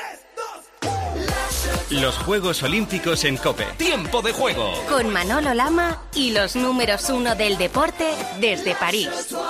Los Juegos Olímpicos en COPE. ¡Tiempo de juego! Con Manolo Lama y los números 1 del deporte desde París.